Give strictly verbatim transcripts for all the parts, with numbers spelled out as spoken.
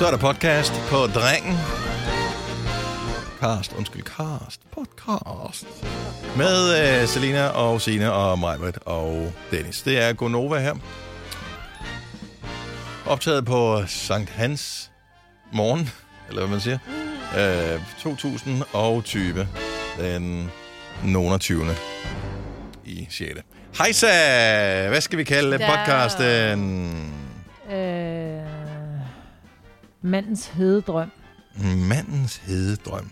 så er der podcast på Drengen. Cast, undskyld, cast, podcast. Med uh, Selina og Signe og Majbert og Dennis. Det er Gonova her. Optaget på Sankt Hans morgen, eller hvad man siger. Uh, to tusind og tyve. Den enogtyvende i sjette. Hejsa! Hvad skal vi kalde der... podcasten? Øh, mandens hededrøm. Mandens hededrøm.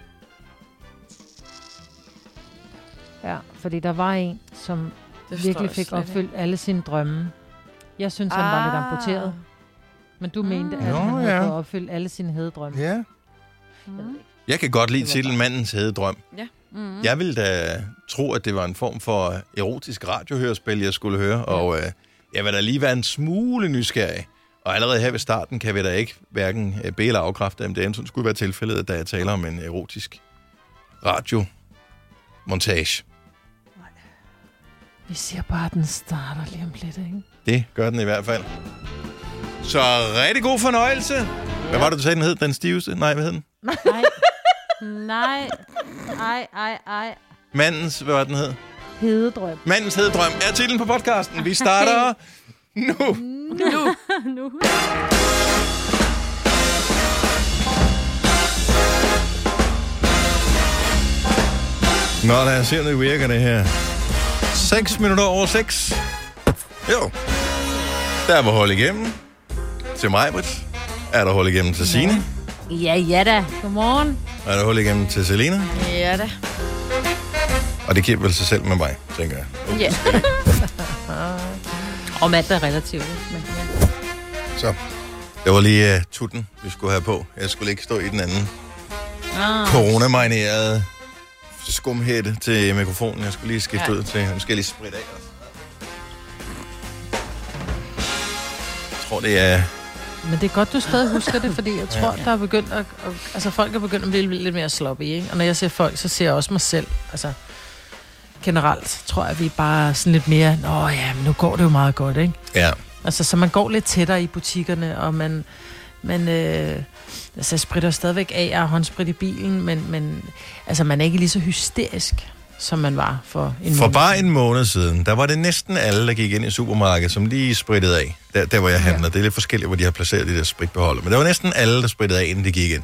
Ja, fordi der var en, som det virkelig fik opfyldt alle sine drømme. Jeg synes, ah. han var lidt amputeret. Men du mente, at Nå, han havde ja. fået opfyldt alle sine hededrømme. Ja. Mm. Jeg kan godt lide titlen Mandens hededrøm. Ja. Mm-hmm. Jeg ville da tro, at det var en form for erotisk radiohørespil, jeg skulle høre. Ja. Og øh, jeg vil da lige være en smule nysgerrig. Og allerede her ved starten kan vi da ikke hverken bede eller afkræfte, om det enten skulle være tilfældet, da jeg taler om en erotisk radiomontage. Nej. Vi siger bare, at den starter lige om lidt, ikke? Det gør den i hvert fald. Så rigtig god fornøjelse. Ja. Hvad var det, du sagde, den hed? Den stiveste? Nej, hvad hed den? Nej. Nej. Ej, ej, ej. Mandens, hvad var den hed? Hededrøm. Mandens hededrøm er titlen på podcasten. Vi starter nu. Nu. Nu. Nå, lad os se, om det virker det her. seks minutter over seks. Jo. Der var hul igennem til Majbrit. Er der hul igennem til Signe? Ja, ja da. Godmorgen. Er der hul igennem til Selina? Ja da. Og det giver vel sig selv med mig, tænker jeg. Ja. Og mand er relativt. Men ja. Så. Det var lige uh, tutten, vi skulle have på. Jeg skulle ikke stå i den anden ah. coronamarinerede skumhætte til mikrofonen. Jeg skulle lige skifte ja. ud til. Nu skal jeg lige spritte af også. Jeg tror, det er... Men det er godt, du stadig husker det, fordi jeg tror, ja. der er begyndt at, at... Altså, folk er begyndt at blive lidt mere sloppy, ikke? Og når jeg ser folk, så ser jeg også mig selv. Altså, generelt tror jeg, vi er bare sådan lidt mere... Nå ja, men nu går det jo meget godt, ikke? Ja. Altså, så man går lidt tættere i butikkerne, og man... man øh, altså, jeg spritter stadigvæk af, jeg har håndsprit i bilen, men, men altså, man er ikke lige så hysterisk, som man var for en For måned. bare en måned siden, der var det næsten alle, der gik ind i supermarkedet, som lige sprittede af. Der, der hvor jeg handlede. Ja. Det er lidt forskelligt, hvor de har placeret de der spritbeholder. Men der var næsten alle, der sprittede af, inden de gik ind.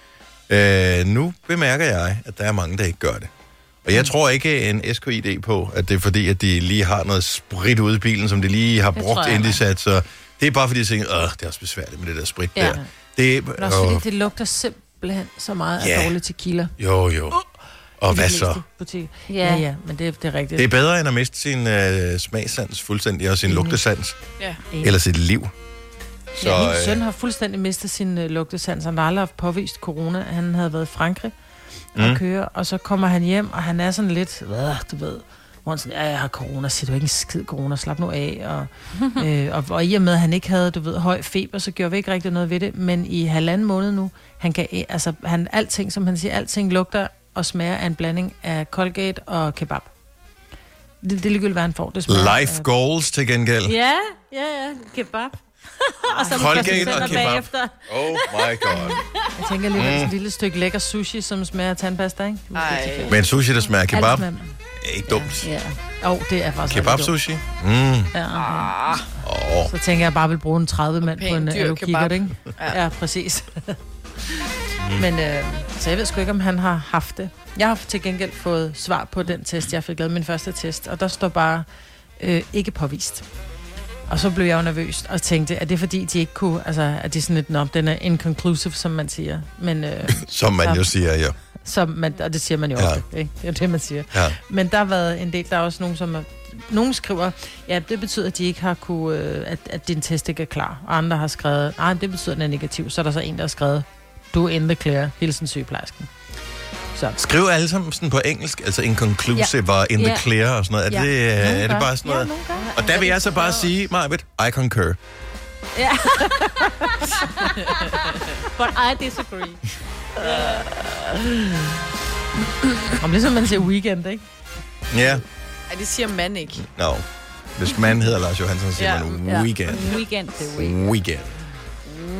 Øh, nu bemærker jeg, at der er mange, der ikke gør det. Og jeg tror ikke en S K I D på, at det er fordi, at de lige har noget sprit ude i bilen, som de lige har brugt, inden de sat. Så det er bare fordi, de tænker, åh, det er også besværligt med det der sprit ja. der. Det, Men også fordi, det lugter simpelthen så meget af ja. dårlig tequila. Jo, jo. Og hvad så? Ja, ja, ja, men det, det er rigtigt. Det er bedre end at miste sin øh, smagsans fuldstændig, og sin mm. lugtesans. Ja. Eller sit liv. Så, ja, min øh... søn har fuldstændig mistet sin øh, lugtesans. Han har aldrig haft påvist corona. Han havde været i Frankrig og mm. køre, og så kommer han hjem, og han er sådan lidt, hvad, du ved, hvor han sådan, ja, jeg har corona, siger du ikke en skid corona, slap nu af. Og, øh, og, og i og med, at han ikke havde, du ved, høj feber, så gjorde vi ikke rigtig noget ved det. Men i halvanden måned nu, han kan, altså, han, alting, som han siger, alting lugter og smager af en blanding af Colgate og kebab. Det, det er ligegyldigt, hvad han får. Det smager, Life uh, goals til gengæld. Ja, ja, ja. Kebab. og så Colgate og kebab. Bagefter. Oh my god. Jeg tænker lige, mm. et lille stykke lækker sushi, som smager af tandpasta, ikke? Men sushi, der smager kebab, er ikke dumt. Ja. Ja. Oh, det er faktisk kebab sushi? Mm. Ja, okay. oh. Så tænker jeg bare, vil bruge en tredive mand på en alu-kikkert, ikke? Ja, ja præcis. Mm. Men øh, så jeg ved sgu ikke, om han har haft det. Jeg har til gengæld fået svar på den test, jeg fik lavet min første test, og der står bare øh, ikke påvist. Og så blev jeg jo nervøs og tænkte, at det er fordi, de ikke kunne, altså, at de sådan lidt, nå, den er inconclusive, som man siger. Men, øh, som man der, jo siger, ja. Som man, og det siger man jo ja. ofte, ikke? Det er det, man siger. Ja. Men der har været en del, der er også nogen, som er, nogen skriver, ja, det betyder, at de ikke har kunne, øh, at, at din test ikke er klar. Og andre har skrevet, nej, det betyder, at den er negativ. Så er der så en, der har skrevet, du er in the clear, hilsen sygeplejersken. Så. Skriv alle sammen sådan på engelsk, altså inconclusive ja. og in the ja. clear og sådan noget. Er, ja. det, er, er det bare sådan noget? Ja, og der vil jeg så bare sige, Majbet, I concur. Ja. But I disagree. Om ligesom man siger weekend, ikke? Ja. Ej, det siger man ikke. No. Hvis man hedder Lars Johansson, siger ja. man weekend. Ja. Weekend. Weekend. Weekend.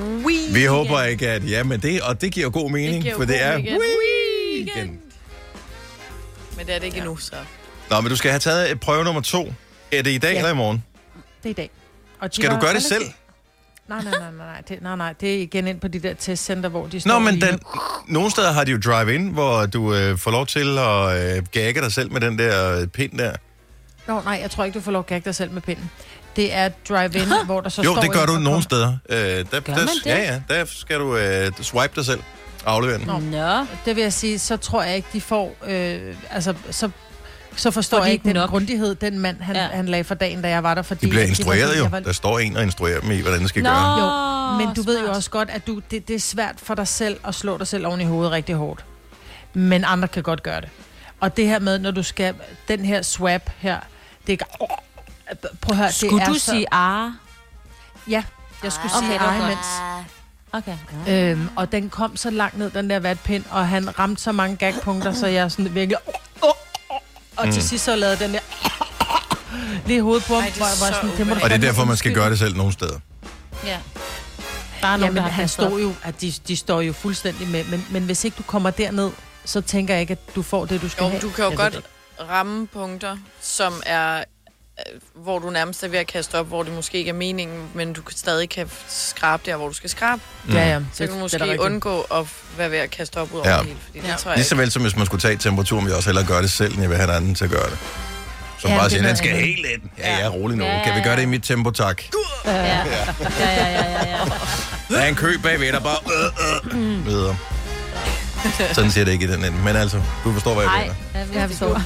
Vi håber ikke, at... Ja, men det, og det giver god mening, det for god det er weekend. weekend. Men det er det ikke ja. endnu, så... Nå, men du skal have taget et prøve nummer to. Er det i dag ja. eller i morgen? Det er i dag. Og skal du gøre det selv? Nej, nej, nej, nej, det, nej, nej. Det er igen ind på de der testcenter, hvor de står. Nå, men den, nogle steder har de jo drive-in, hvor du øh, får lov til at øh, gagge dig selv med den der øh, pind der. Nå, nej, jeg tror ikke, du får lov at gagge dig selv med pinden. Det er drive-in, hvor der så jo, står... Jo, det gør du nogle kom... steder. Øh, der, gør der, man det? Ja, ja. Der skal du øh, swipe dig selv og aflevere den. Nå, Nå, det vil jeg sige, så tror jeg ikke, de får... Øh, altså, så... Så forstår fordi jeg ikke den nok. grundighed, den mand, han, ja. han lagde for dagen, da jeg var der. Fordi de bliver instrueret de jo. Var... Der står en og instruerer dem i, hvordan det skal Nå, gøre. Jo, men du smart. ved jo også godt, at du, det, det er svært for dig selv at slå dig selv oven i hovedet rigtig hårdt. Men andre kan godt gøre det. Og det her med, når du skal... Den her swap her, det er... Prøv at høre, skulle det er du så... sige ah? Ja, jeg skulle okay, sige ah imens. Okay. Øhm, og den kom så langt ned, den der vatpind, og han ramte så mange gagpunkter, så jeg sådan virkelig... Og til mm. sidst så lavede den der lige i hovedet på ham, Ej, hvor jeg var sådan, det må og det er derfor, man skal gøre det selv nogle steder. Ja. Der er nogen, Jamen, han står jo, at de, de står jo fuldstændig med, men, men hvis ikke du kommer derned, så tænker jeg ikke, at du får det, du skal jo, have. Du kan jo jeg godt ramme punkter, som er, hvor du nærmest er ved at kaste op, hvor det måske ikke er meningen, men du stadig kan skrabe der, hvor du skal skrabe. Mm. Ja, ja. Så kan du måske undgå at være ved at kaste op ud over ja. det hele. Fordi ja. det tror jeg Lige så vel som hvis man skulle tage temperaturen, vil jeg også hellere gøre det selv, end jeg vil have en anden til at gøre det. Som ja, bare siger, den skal helt ind. Ja, ja, rolig nu. Ja, ja, ja. Kan vi gøre det i mit tempo, tak? Ja, ja, ja, ja, ja, ja. Der er en kø bagved, der bare... Øh, øh, videre. Sådan siger det ikke i den ende. Men altså, du forstår, hvad jeg mener. Nej, jeg forstår.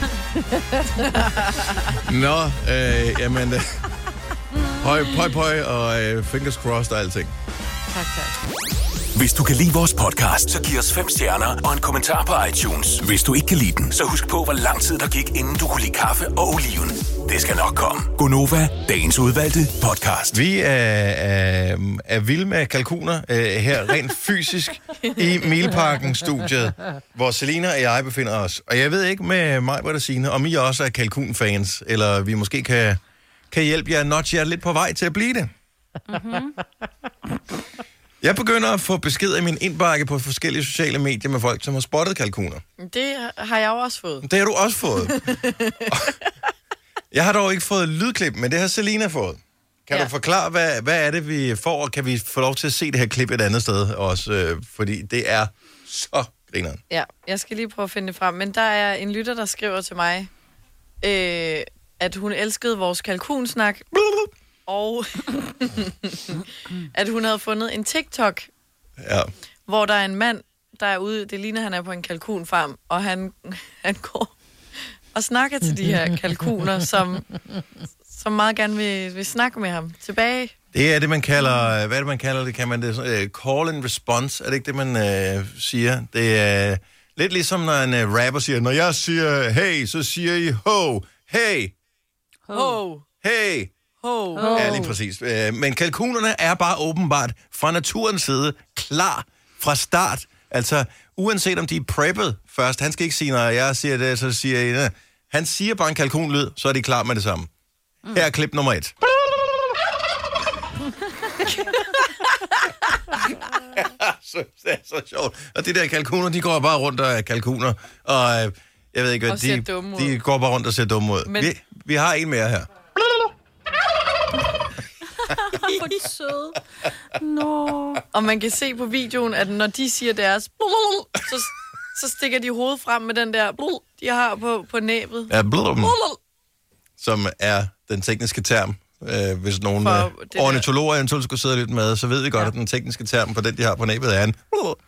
Nå, øh, jamen... Øh, høj, pøj, pøj og øh, fingers crossed og alting. Tak, tak. Hvis du kan lide vores podcast, så giv os fem stjerner og en kommentar på iTunes. Hvis du ikke kan lide den, så husk på, hvor lang tid der gik, inden du kunne lide kaffe og oliven. Det skal nok komme. Gonova, dagens udvalgte podcast. Vi er, er, er vilde med kalkuner øh, her rent fysisk i Milparken-studiet, hvor Selina og jeg befinder os. Og jeg ved ikke med mig, hvad der siger, om I også er kalkunfans, eller vi måske kan, kan hjælpe jer, notch jer lidt på vej til at blive det. Mm-hmm. Jeg begynder at få beskeder i min indbakke på forskellige sociale medier med folk, som har spottet kalkuner. Det har jeg jo også fået. Det har du også fået. Jeg har dog ikke fået lydklip, men det har Selina fået. Kan ja. du forklare, hvad, hvad er det, vi får, og kan vi få lov til at se det her klip et andet sted også? Øh, fordi det er så grineren. Ja, jeg skal lige prøve at finde det frem. Men der er en lytter, der skriver til mig, øh, at hun elskede vores kalkunsnak. Og at hun havde fundet en TikTok, ja. hvor der er en mand, der er ude, det ligner, han er på en kalkunfarm, og han, han går og snakker til de her kalkuner, som, som meget gerne vil, vil snakke med ham tilbage. Det er det, man kalder, hvad er det, man kalder det? Kan man det? Uh, call and response, er det ikke det, man uh, siger? Det er lidt ligesom, når en uh, rapper siger, når jeg siger hey, så siger I ho, hey, ho, hey. Ho. Ja, lige præcis. Men kalkunerne er bare åbenbart fra naturens side klar fra start. Altså, uanset om de er preppet først. Han skal ikke sige, når jeg siger det, så siger jeg, han siger bare en kalkunlyd, så er de klar med det samme. Her er klip nummer et. så, det er så sjovt. Og de der kalkuner, de går bare rundt og er kalkuner. Og jeg ved ikke, hvad, de, de går bare rundt og ser dumme ud. Men... Vi, vi har en mere her. Hvor de søde. Nå. Og man kan se på videoen, at når de siger deres, så, så stikker de hovedet frem med den der, de har på, på næbet. Ja, blum, som er den tekniske term. Øh, hvis nogle øh, ornitologer eventuelt skulle sidde lidt med, så ved vi godt, ja. at den tekniske term på den, de har på næbet, er en...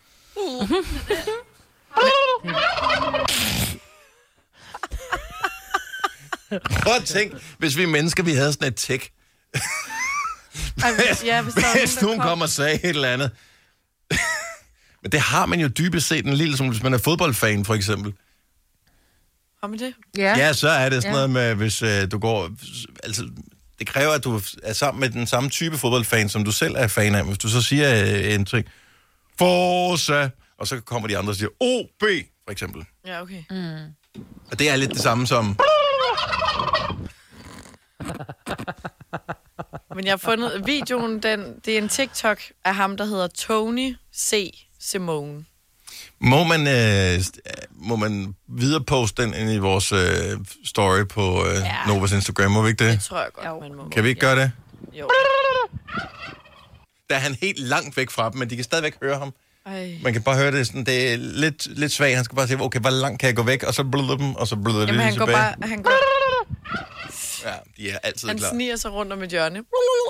Prøv at tænk, hvis vi mennesker, vi havde sådan et tæk. Ej, hvis, ja, hvis, hvis nogen kommer og sagde et eller andet. Men det har man jo dybest set en lille, som hvis man er fodboldfan, for eksempel. Har man det? Ja, ja så er det sådan ja. noget med, hvis øh, du går... Altså, det kræver, at du er sammen med den samme type fodboldfan, som du selv er fan af. Hvis du så siger øh, en ting, Forza, og så kommer de andre og siger, O B, for eksempel. Ja, okay. Mm. Og det er lidt det samme som... Men jeg har fundet videoen, den, det er en TikTok af ham, der hedder Tony C. Simone. Må man, øh, må man videreposte den ind i vores øh, story på øh, ja. Novas Instagram, må vi ikke det? Det tror jeg godt, jo. man må. Kan vi ikke gøre det? Jo. Der er han helt langt væk fra dem, men de kan stadigvæk høre ham. Ej. Man kan bare høre det sådan, det er lidt, lidt svagt. Han skal bare sige, okay, hvor langt kan jeg gå væk? Og så bløder dem, og så bløder det Jamen, han tilbage. går bare, han går... Ja, de er altid han klar. sniger sig rundt om et hjørne.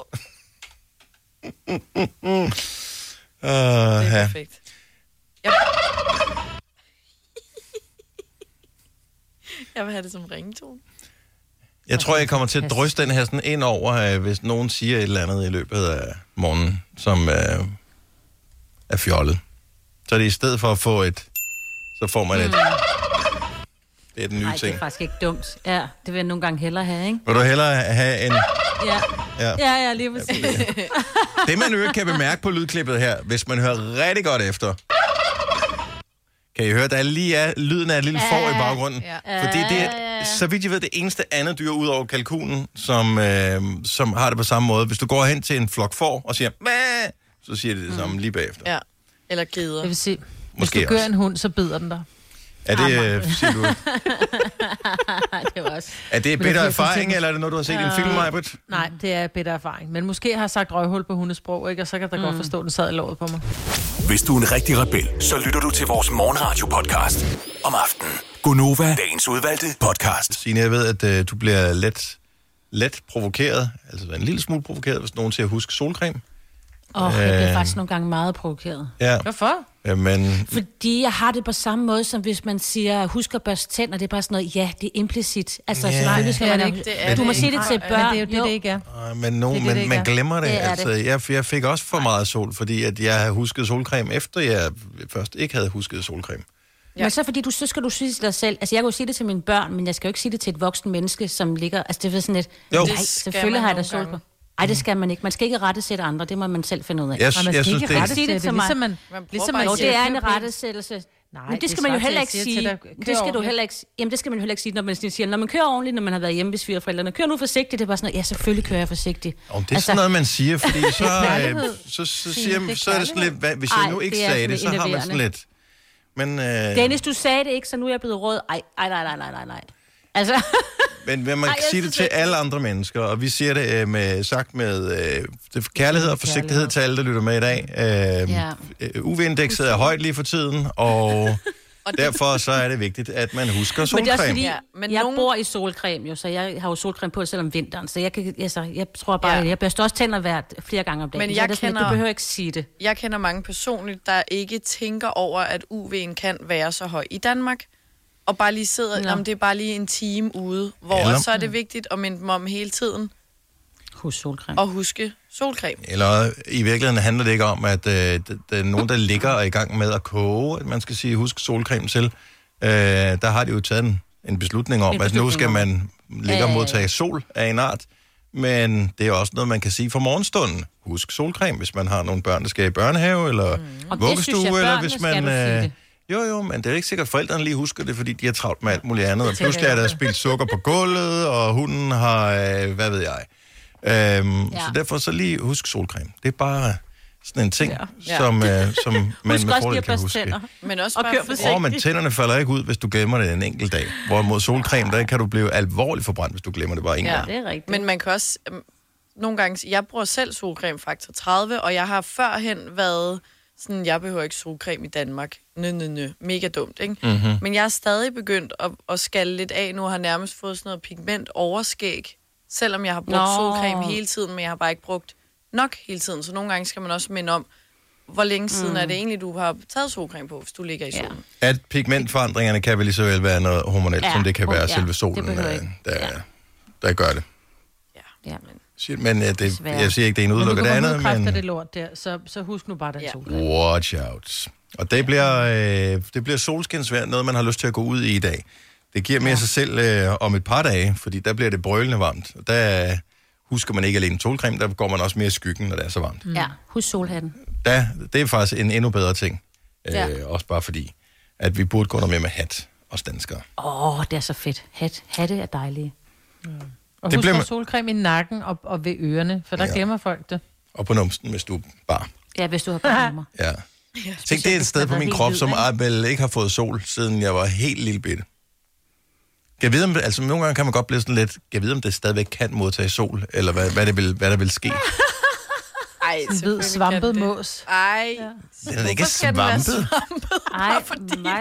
Uh, det er ja. perfekt. Jeg... jeg vil have det som ringetone. Jeg tror, jeg kommer til at drysse den her sådan ind over, øh, hvis nogen siger et eller andet i løbet af morgenen, som øh, er fjollet. Så er det i stedet for at få et, så får man et. Mm. Det er den nye Nej, ting. det er faktisk ikke dumt. Ja, det vil jeg nogle gange hellere have, ikke? Vil du hellere have en... Ja, Ja, ja, ja lige præcis. Det man jo kan bemærke på lydklippet her, hvis man hører rigtig godt efter, kan I høre, der lige er lyden af et lille får i baggrunden. Ja. Fordi det er, så vidt jeg ved, det eneste andet dyr ud over kalkunen, som, øh, som har det på samme måde. Hvis du går hen til en flok får og siger, Mæh! Så siger det det samme mm. lige bagefter. Ja, eller grider. Det vil sige, hvis Måske du gør også. en hund, så bider den dig. Er det, øh, siger du, det var også... er det Men bitter det er erfaring, fuldstændig- eller er det noget, du har set i en film, Majbrit? Nej, det er bitter erfaring. Men måske har jeg sagt røghul på hundesprog, ikke? Og så kan der mm. godt forstå, at den sad i låret på mig. Hvis du er en rigtig rebel, så lytter du til vores morgenradio-podcast om aftenen. Gonova, dagens udvalgte podcast. Signe, jeg ved, at øh, du bliver let, let provokeret, altså en lille smule provokeret, hvis nogen siger, husk solcreme. Åh, oh, jeg bliver Øh. faktisk nogle gange meget provokeret. Ja, Hvorfor? ja, men Fordi jeg har det på samme måde, som hvis man siger, husk at børste tænder, det er bare sådan noget, ja, det er implicit. Altså, Ja. selvfølgelig skal Det er man... det ikke. Det er Du det må ikke. sige det til Nej, børn. men det er jo det, det ikke er. Øh, Men, nogen, Det er det, det men ikke man er. glemmer det. Det er altså, det. jeg, jeg fik også for meget sol, fordi at jeg havde husket solcreme, efter jeg først ikke havde husket solcreme. Ja. Men så fordi du, så skal du sige til dig selv, altså jeg kan jo sige det til mine børn, men jeg skal jo ikke sige det til et voksen menneske, som ligger, altså det er sådan et, Jo. nej, Det skal selvfølgelig man har jeg da nogle sol gange. på. Nej, det skal man ikke. Man skal ikke rettesætte andre, det må man selv finde ud af. Jeg, Og man jeg skal synes, ikke det er... rette Sig det det, til ligesom mig. man, Man bruger ligesom bare man Jo, siger, det er siger, en køb pænt. rettesættelse. Nej, Men det det skal man jo svarer heller til, ikke at jeg siger sige. til dig, kør Det skal du ordentligt. heller ikke sige. Jamen, det skal man jo heller ikke sige, når man siger, når man kører ordentligt, når man har været hjemme ved svigerforældrene. Kør nu forsigtigt, det er bare sådan noget, ja, selvfølgelig kører jeg forsigtigt. Om det er sådan noget, man siger, fordi så, øh, kærlighed. så, så, Signe, siger, det er så er det sådan lidt, hvad, hvis jeg Ej, nu ikke det er sagde det, så sådan har man sådan enerverende. lidt... Men, øh, Dennis, du sagde det ikke, så nu er jeg blevet rød. Ej, ej, nej, nej, nej, nej, nej. Altså, men men man Ej, kan jeg sige det synes til ikke- alle andre mennesker, og vi siger det øh, med, sagt med øh, det, kærlighed og forsigtighed til alle, der lytter med i dag. Øh, Ja. øh, U V-indekset er højt lige for tiden, og derfor så er det vigtigt, at man husker men det er også solcreme. fordi, Ja, ja, men men jeg nogen- bor i solcreme jo, så jeg har jo solcreme på selv om vinteren, så jeg, kan, altså, jeg tror bare, Ja. ja. jeg børster også tænder hvert flere gange om dagen. Men så er jeg det sådan, at kender- Du behøver ikke sige det. Jeg kender mange personligt, der ikke tænker over, at U V'en kan være så høj i Danmark. Og bare lige sidder, Nå. om det er bare lige en time ude, hvor Eller- så er det vigtigt at minde dem om hele tiden Husk solcreme. at huske solcreme. Eller i virkeligheden handler det ikke om, at øh, der er nogen, der ligger og er i gang med at koge, at man skal sige, husk solcreme til. Øh, der har de jo taget en, en beslutning om, En at nu beslutning skal om. man ligge og Ja, ja, ja. modtage sol af en art. Men det er også noget, man kan sige for morgenstunden. Husk solcreme, hvis man har nogle børn, der skal i børnehave, eller mm. Og det synes vuggestue, jeg, eller børnene hvis skal man... du sige Øh, det. jo, jo, men det er ikke sikkert, at forældrene lige husker det, fordi de har travlt med alt muligt andet. Og pludselig er der spildt sukker på gulvet, og hunden har, øh, hvad ved jeg. Øhm, ja. Ja. Så derfor så lige husk solcreme. Det er bare sådan en ting, ja. Ja. som, øh, som man Husk med også lige fordel at kan børste huske. tænder. Men også Og bare kør fordi, forsigtigt. Åh, men tænderne falder ikke ud, hvis du glemmer det en enkelt dag. Hvorimod solcreme, der kan du blive alvorligt forbrændt, hvis du glemmer det bare en Ja. gang. Det er rigtigt. Men man kan også... øhm, Nogle gange... Jeg bruger selv solcreme faktor tredive, og jeg har førhen været sådan, jeg behøver ikke solcreme i Danmark. Nø, nø, nø. Mega dumt, ikke? Mm-hmm. Men jeg er stadig begyndt at, at skalle lidt af nu, og har nærmest fået sådan noget pigment overskæg, selvom jeg har brugt Nå. solcreme hele tiden, men jeg har bare ikke brugt nok hele tiden. Så nogle gange skal man også minde om, hvor længe siden mm. er det egentlig, du har taget solcreme på, hvis du ligger i Ja. solen. At pigmentforandringerne kan vel lige så vel være noget hormonelt, ja. Ja. som det kan være Ja, selve det solen, behøver øh, ikke. der, Ja. der gør det. Ja. Siger- Men øh, det, Desværre. jeg siger ikke, det ene Men du udelukker det kan andet, godt udkræfte men det lort der, så, så husk nu bare den Ja. solcreme. watch out. Og det bliver, øh, det bliver solskinsvejr, noget man har lyst til at gå ud i i dag. Det giver mere ja. sig selv øh, om et par dage, fordi der bliver det brølende varmt. Og der øh, husker man ikke alene solcreme, der går man også mere i skyggen, når det er så varmt. Mm. Ja, husk solhatten. Der, det er faktisk en endnu bedre ting. Øh, Ja. Også bare fordi, at vi burde gå noget mere med hat, os danskere. Åh, oh, det er så fedt. Hat, hatte er dejlige. Og Og det husk bliver man... man... solcreme i nakken og, og ved ørerne, for der Ja. ja. glemmer folk det. Og på numsen, hvis du bare... Ja, hvis du har barnummer. Ja. Tænk, det er et hvis sted den på er min helt krop, hvid, som ikke? vel ikke har fået sol, siden jeg var helt lille bitte. Jeg ved, om, altså nogle gange kan man godt blive sådan lidt, jeg ved, om det stadigvæk kan modtage sol, eller hvad, hvad, det vil, hvad der vil ske. Ej, En hvid svampet mås. Ej, Ja. Den er ikke hvorfor skal den være svampet. svampet? Ej, fordi nej,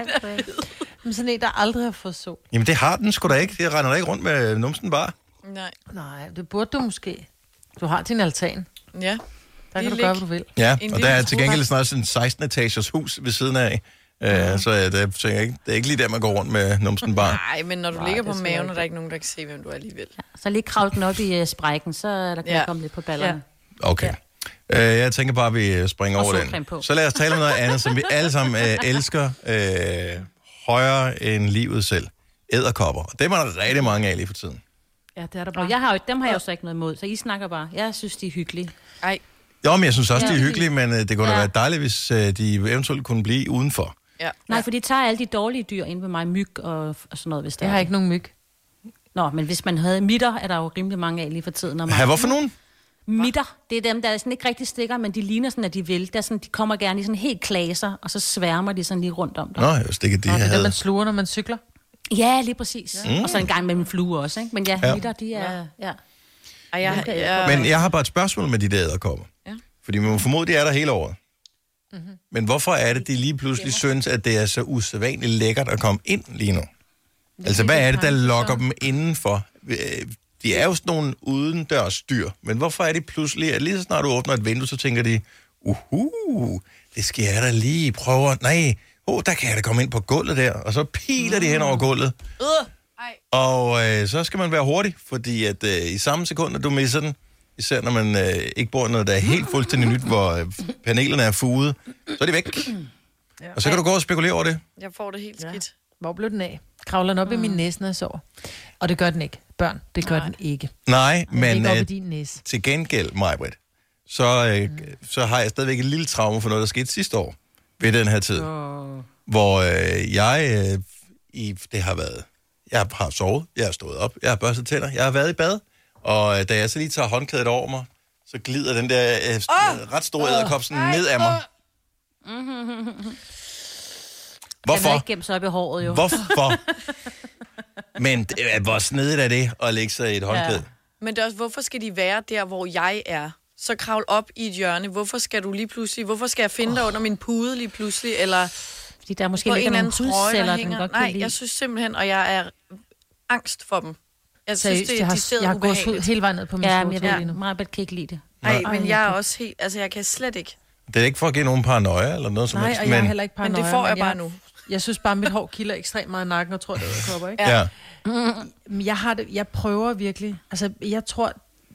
Men sådan en, der aldrig har fået sol. Jamen, det har den sgu da ikke. Det render da ikke rundt med numsen bare. Nej. Nej, det burde du måske. Du har din altan. Ja. Der kan Lige du lig. gøre, hvad du vil. Ja, En og lille der er til gengæld trop. sådan også en seksten etagers hus ved siden af. Uh, så jeg, der, tænker jeg ikke, det er ikke lige der, man går rundt med numsen bare. Nej, men når du Nej, ligger det på skal maven, jeg er der ikke nogen, der kan se, hvem du er alligevel. Så lige kravle den op i uh, sprækken, så der kan Ja. ja. komme lidt på ballerne. Okay. Uh, jeg tænker bare, at vi springer Og over solcreme den. på. Så lad os tale om noget andet, som vi alle sammen uh, elsker uh, højere end livet selv. Edderkopper. Og dem er der rigtig mange af lige for tiden. Ja, det er der bare. Og jeg har jo, dem har jeg jo så ikke noget imod, så I snakker bare. Jeg synes, de er hyggelige. Ej, Jo, men jeg synes også, Ja. de er hyggelige, men uh, det kunne da Ja. være dejligt, hvis uh, de eventuelt kunne blive udenfor. ja. Nej, for de tager alle de dårlige dyr ind ved mig, myg og, og sådan noget, hvis der Jeg har ikke nogen myg. Nå, men hvis man havde mitter, er der jo rimelig mange af lige for tiden. Og Hvad hvorfor nogen? mitter, det er dem, der sådan ikke rigtig stikker, men de ligner sådan, at de vil. Der er sådan, de kommer gerne i sådan helt klaser, og så sværmer de sådan lige rundt om dig. Nå, jeg vidste ikke, at de Nå, det er det, havde... man sluger, når man cykler. Ja, lige præcis. Ja. Og så en gang med en flue også, ikke? Men ja, Ja. ja. mitter, de er... Ja. Ej, jeg, Dem kan jeg jeg, Men jeg har bare et spørgsmål med de der edderkopper. Ja. Fordi man må formode, de er der hele året. Mm-hmm. Men hvorfor er det, de lige pludselig synes, at det er så usædvanligt lækkert at komme ind lige nu? Altså, hvad er det, der lokker dem indenfor? Øh, De er jo sådan nogle udendørs dyr, men hvorfor er det pludselig, at lige så snart du åbner et vindue, så tænker de, uhu, det skal jeg da lige prøve. Nej, oh, der kan jeg da komme ind på gulvet der, og så piler de hen over gulvet. øh, ej. Og øh, så skal man være hurtig, fordi at øh, i samme sekund, at du misser den, især når man øh, ikke bor noget, der er helt fuldstændig nyt, hvor øh, panelerne er fuget, så er de væk. Ja. Og så kan du gå og spekulere over det. Jeg får det helt skidt. Hvor blev den af? Kravler den op mm. i min næse, når jeg sover? Og det gør den ikke. Børn, det gør Nej. den ikke. Nej, Den men ligger op i øh, din næse. til gengæld, Majbrit, så, øh, mm. så har jeg stadigvæk et lille traume for noget, der skete sidste år ved den her tid. Oh. Hvor øh, jeg, øh, i, det har været, jeg har sovet, jeg har stået op, jeg har børstet tænder, jeg har været i bad, og øh, da jeg så lige tager håndklædet over mig, så glider den der øh, oh! ret store edderkop sådan ned af mig. Den er Hvorfor? ikke gemt sig op i håret, jo. Hvorfor? Men øh, hvor snedigt er det at lægge sig i et håndklæde? Men det er også, hvorfor skal de være der, hvor jeg er? Så kravl op i et hjørne. Hvorfor skal du lige pludselig... Hvorfor skal jeg finde oh. dig under min pude lige pludselig? Eller Fordi der måske på ligger en eller nogle anden trøje, hudceller, der den hænger? godt Nej, kan lide. jeg synes simpelthen, og jeg er angst for dem. Jeg synes, Seriøst, det jeg er har, decideret jeg har gået ubehageligt. hele vejen ned på min Ja, ja, men jeg lige ved, nu. Marbet kan ikke lide det. Nej, Ej, men jeg jeg er kan- også helt... Altså, jeg kan slet ikke. Det er ikke for at give nogen paranoia eller noget som Nej, helst, og jeg er men... heller ikke Men paranoia. det får jeg bare nu. Jeg synes bare, at mit hår kilder ekstremt meget i nakken, og tror, det er kopper, ikke? Ja. Men jeg, har det, jeg prøver virkelig. Altså, jeg tror...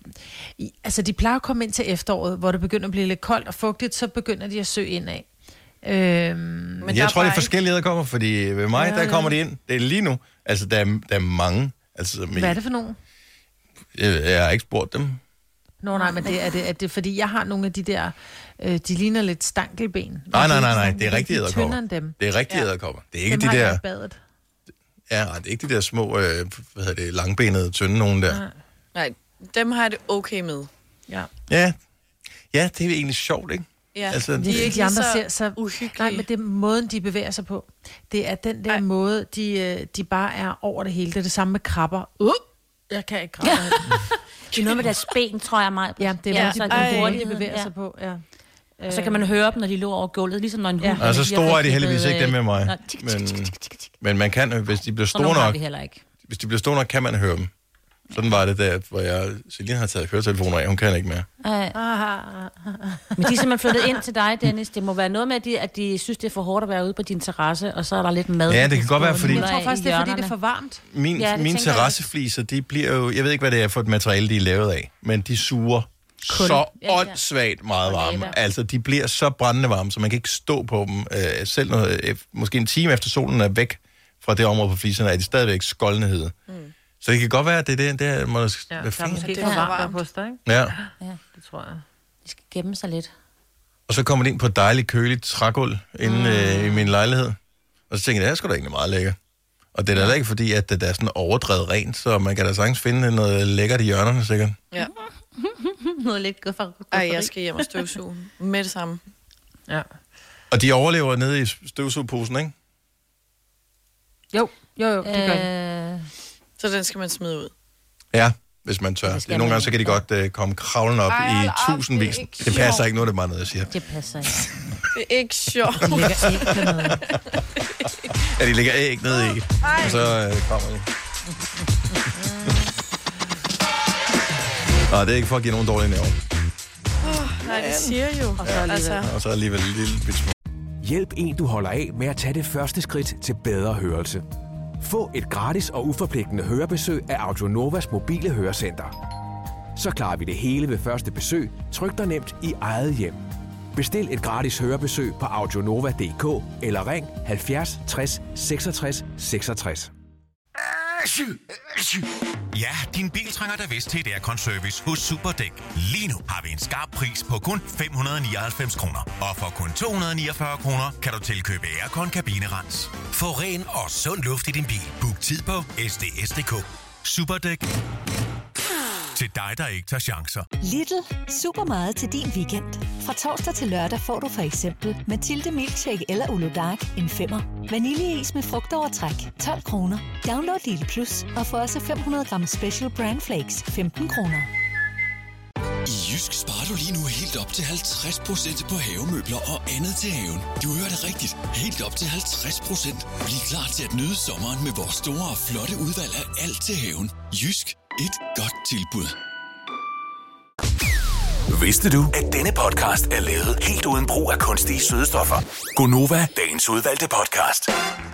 I, altså, de plejer at komme ind til efteråret, hvor det begynder at blive lidt koldt og fugtigt, så begynder de at søge ind af. Øhm, Men jeg der tror, det er bare forskellige edderkopper, fordi ved mig, Ja, der ja. kommer de ind. Det er lige nu. Altså, der er, der er mange. Altså, hvad er det for nogen? Jeg, jeg har ikke spurgt dem. Nå, nej, men det er det, er det fordi jeg har nogle af de der, øh, de ligner lidt stankelben. Nej, nej, nej, nej. Sådan- Det er rigtige de tyndere edderkopper. end dem. Det er rigtige Ja. edderkopper. Det er ikke Dem de har jeg der... i badet. Ja, det er ikke de der små, øh, hvad hedder det, langbenede, tynde nogen der. Nej. Nej, dem har jeg det okay med. Ja. Ja. Ja, det er egentlig sjovt, ikke? Ja, Altså, Det de er er ikke ikke de andre lige ser så så... uhyggelige. Nej, men det er måden, de bevæger sig på. Det er den der Ej. måde, de, øh, de bare er over det hele. Det er det samme med krabber. Uh! Jeg kan ikke krabber. Det er noget med deres ben, tror jeg meget. Ja, det er ja, ja, så de, den de, de hurtigheden, bevæger ja. sig på. Ja. Og så kan man høre dem, når de lå over gulvet, ligesom når en hund... Ja. når Og så de store bliver er de heldigvis flippet, ikke dem med mig. Nå, tik, tik, Men, tik, tik, tik, tik. men man kan, hvis de bliver Sådan nogle store har nok, vi heller ikke. hvis de bliver store nok, kan man høre dem. Sådan var det der, hvor jeg... Celine har taget høretelefoner af, hun kan ikke mere. Ej. Men de er simpelthen flyttet ind til dig, Dennis. Det må være noget med, at de, at de synes, det er for hårdt at være ude på din terrasse, og så er der lidt mad. Ja, det kan godt være, fordi- Jeg tror faktisk, det er, fordi det er for varmt. Min, Ja, ja, det mine tænker jeg. terrassefliser, de bliver jo... Jeg ved ikke, hvad det er for et materiale, de er lavet af, men de suger Kul. så Ja, ja. åndssvagt meget Og varme. lækker. Altså, de bliver så brændende varme, så man kan ikke stå på dem. Øh, selv noget, øh, måske en time efter solen er væk fra det område på fliserne, er de stadigvæk skoldende hede. Mm. Så det kan godt være, at det er det, der må... Ja, Ja, der er hvad måske det er for for varmt varmt. op hos dig, ikke? ja. Ja, Det tror jeg. de skal gemme sig lidt. Og så kommer de ind på et dejligt, køligt trægulv inde mm. øh, i min lejlighed. Og så tænker jeg, det er sgu da egentlig meget lækkert. Og det er da ikke fordi, at det er sådan overdrevet rent, så man kan da sagtens finde noget lækkert i hjørnerne, sikkert. Ja. Noget lidt godt for. Ej, jeg skal hjem og støvsuge med det samme. Ja. Og de overlever nede i støvsugeposen, ikke? Jo, jo, jo, det gør de. Øh, Så den skal man smide ud. Ja, hvis man tør. Det skal Nogle man, gange så kan de ja. godt uh, komme kravlen op Ej, i hold op, tusindvis. det er ikke Det passer sjovt. ikke, nu er det bare noget, jeg siger. det passer ikke. Det er ikke sjovt. Det ligger ikke på noget. Ja, de ligger æg nede i, og så uh, kommer de. Nå, det er ikke for at give nogen dårlige nerver. Nej, det siger jo. Og så alligevel. Altså, Og så alligevel en lille bit smule. Hjælp en, du holder af med at tage det første skridt til bedre hørelse. Få et gratis og uforpligtende hørebesøg af Audionovas mobile hørecenter. Så klarer vi det hele ved første besøg, tryk dig nemt i eget hjem. Bestil et gratis hørebesøg på audionova punktum d k eller ring halvfjerds tres seksogtres seksogtres. Ja, din bil trænger da vist til et aircon-service hos Superdæk. Lige nu har vi en skarp pris på kun fem hundrede nioghalvfems kroner. Og for kun to hundrede niogfyrre kroner kan du tilkøbe aircon-kabinerens. Få ren og sund luft i din bil. Book tid på s d s punktum d k. Superdæk. Til dig, der ikke tager chancer. Lidl. Super meget til din weekend. Fra torsdag til lørdag får du for eksempel Mathilde Milkshake eller Ulo Dark en femmer. Vaniljeis med frugtovertræk tolv kroner. Download Lidl Plus og få også fem hundrede gram Special Brand Flakes femten kroner. I Jysk sparer du lige nu helt op til halvtreds procent på havemøbler og andet til haven. Du hørte rigtigt. Helt op til halvtreds procent. Bliv klar til at nyde sommeren med vores store og flotte udvalg af alt til haven. Jysk. Et godt tilbud. Vidste du, at denne podcast er lavet helt uden brug af kunstige sødestoffer? Gonova, dagens udvalgte podcast.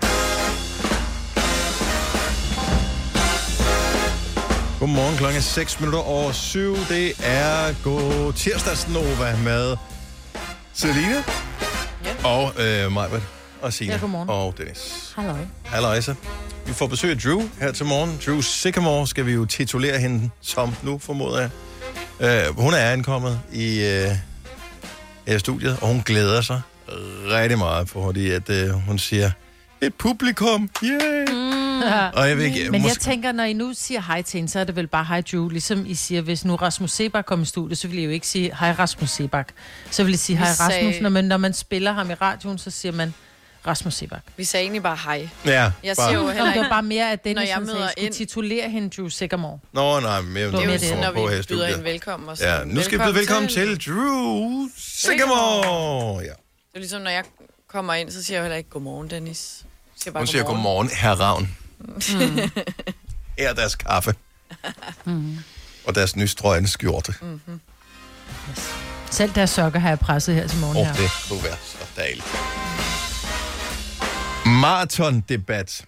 Godmorgen, klokken er seks minutter over syv. Det er god tirsdags Nova med Selina ja. og øh, Majbert og Signe Ja, godmorgen. og Dennis. Halløj. Halløjsa. Vi får besøg af Drew her til morgen. Drew Sycamore skal vi jo titulere hende som nu, formoder jeg. Uh, hun er ankommet i uh, studiet, og hun glæder sig rigtig meget, fordi at, uh, hun siger, et publikum, yeah! Mm. Og jeg vil ikke, Men måske... jeg tænker, når I nu siger hej til hende, så er det vel bare hej Drew. Ligesom I siger, hvis nu Rasmus Sebak kommer i studiet, så vil I jo ikke sige hej Rasmus Sebak. Så vil I sige Vi hej sagde- Rasmus. Når man, når man spiller ham i radioen, så siger man Rasmus Sebak. vi sagde egentlig bare hej. Ja, Jeg bare... siger jo Nå, heller det var ikke, bare mere, at når Dennis jeg han sagde, møder skulle ind. titulere hende Drew Sycamore. Nå, nej, men Det var jeg mere vil det. komme når på her i vi byder studiet. en velkommen. Og Ja, nu skal vi byde velkommen til Drew Sycamore. Ja. Det er ligesom, når jeg kommer ind, så siger jeg heller ikke godmorgen, Dennis. Jeg siger bare Hun siger godmorgen, herre Ravn. Mm. Her er deres kaffe. Mm. Og deres nystrøgende skjorte. Åh, mm. Yes. Selv deres sokker har jeg presset her til morgen oh, her. det kunne være så dejligt. Marathon-debat.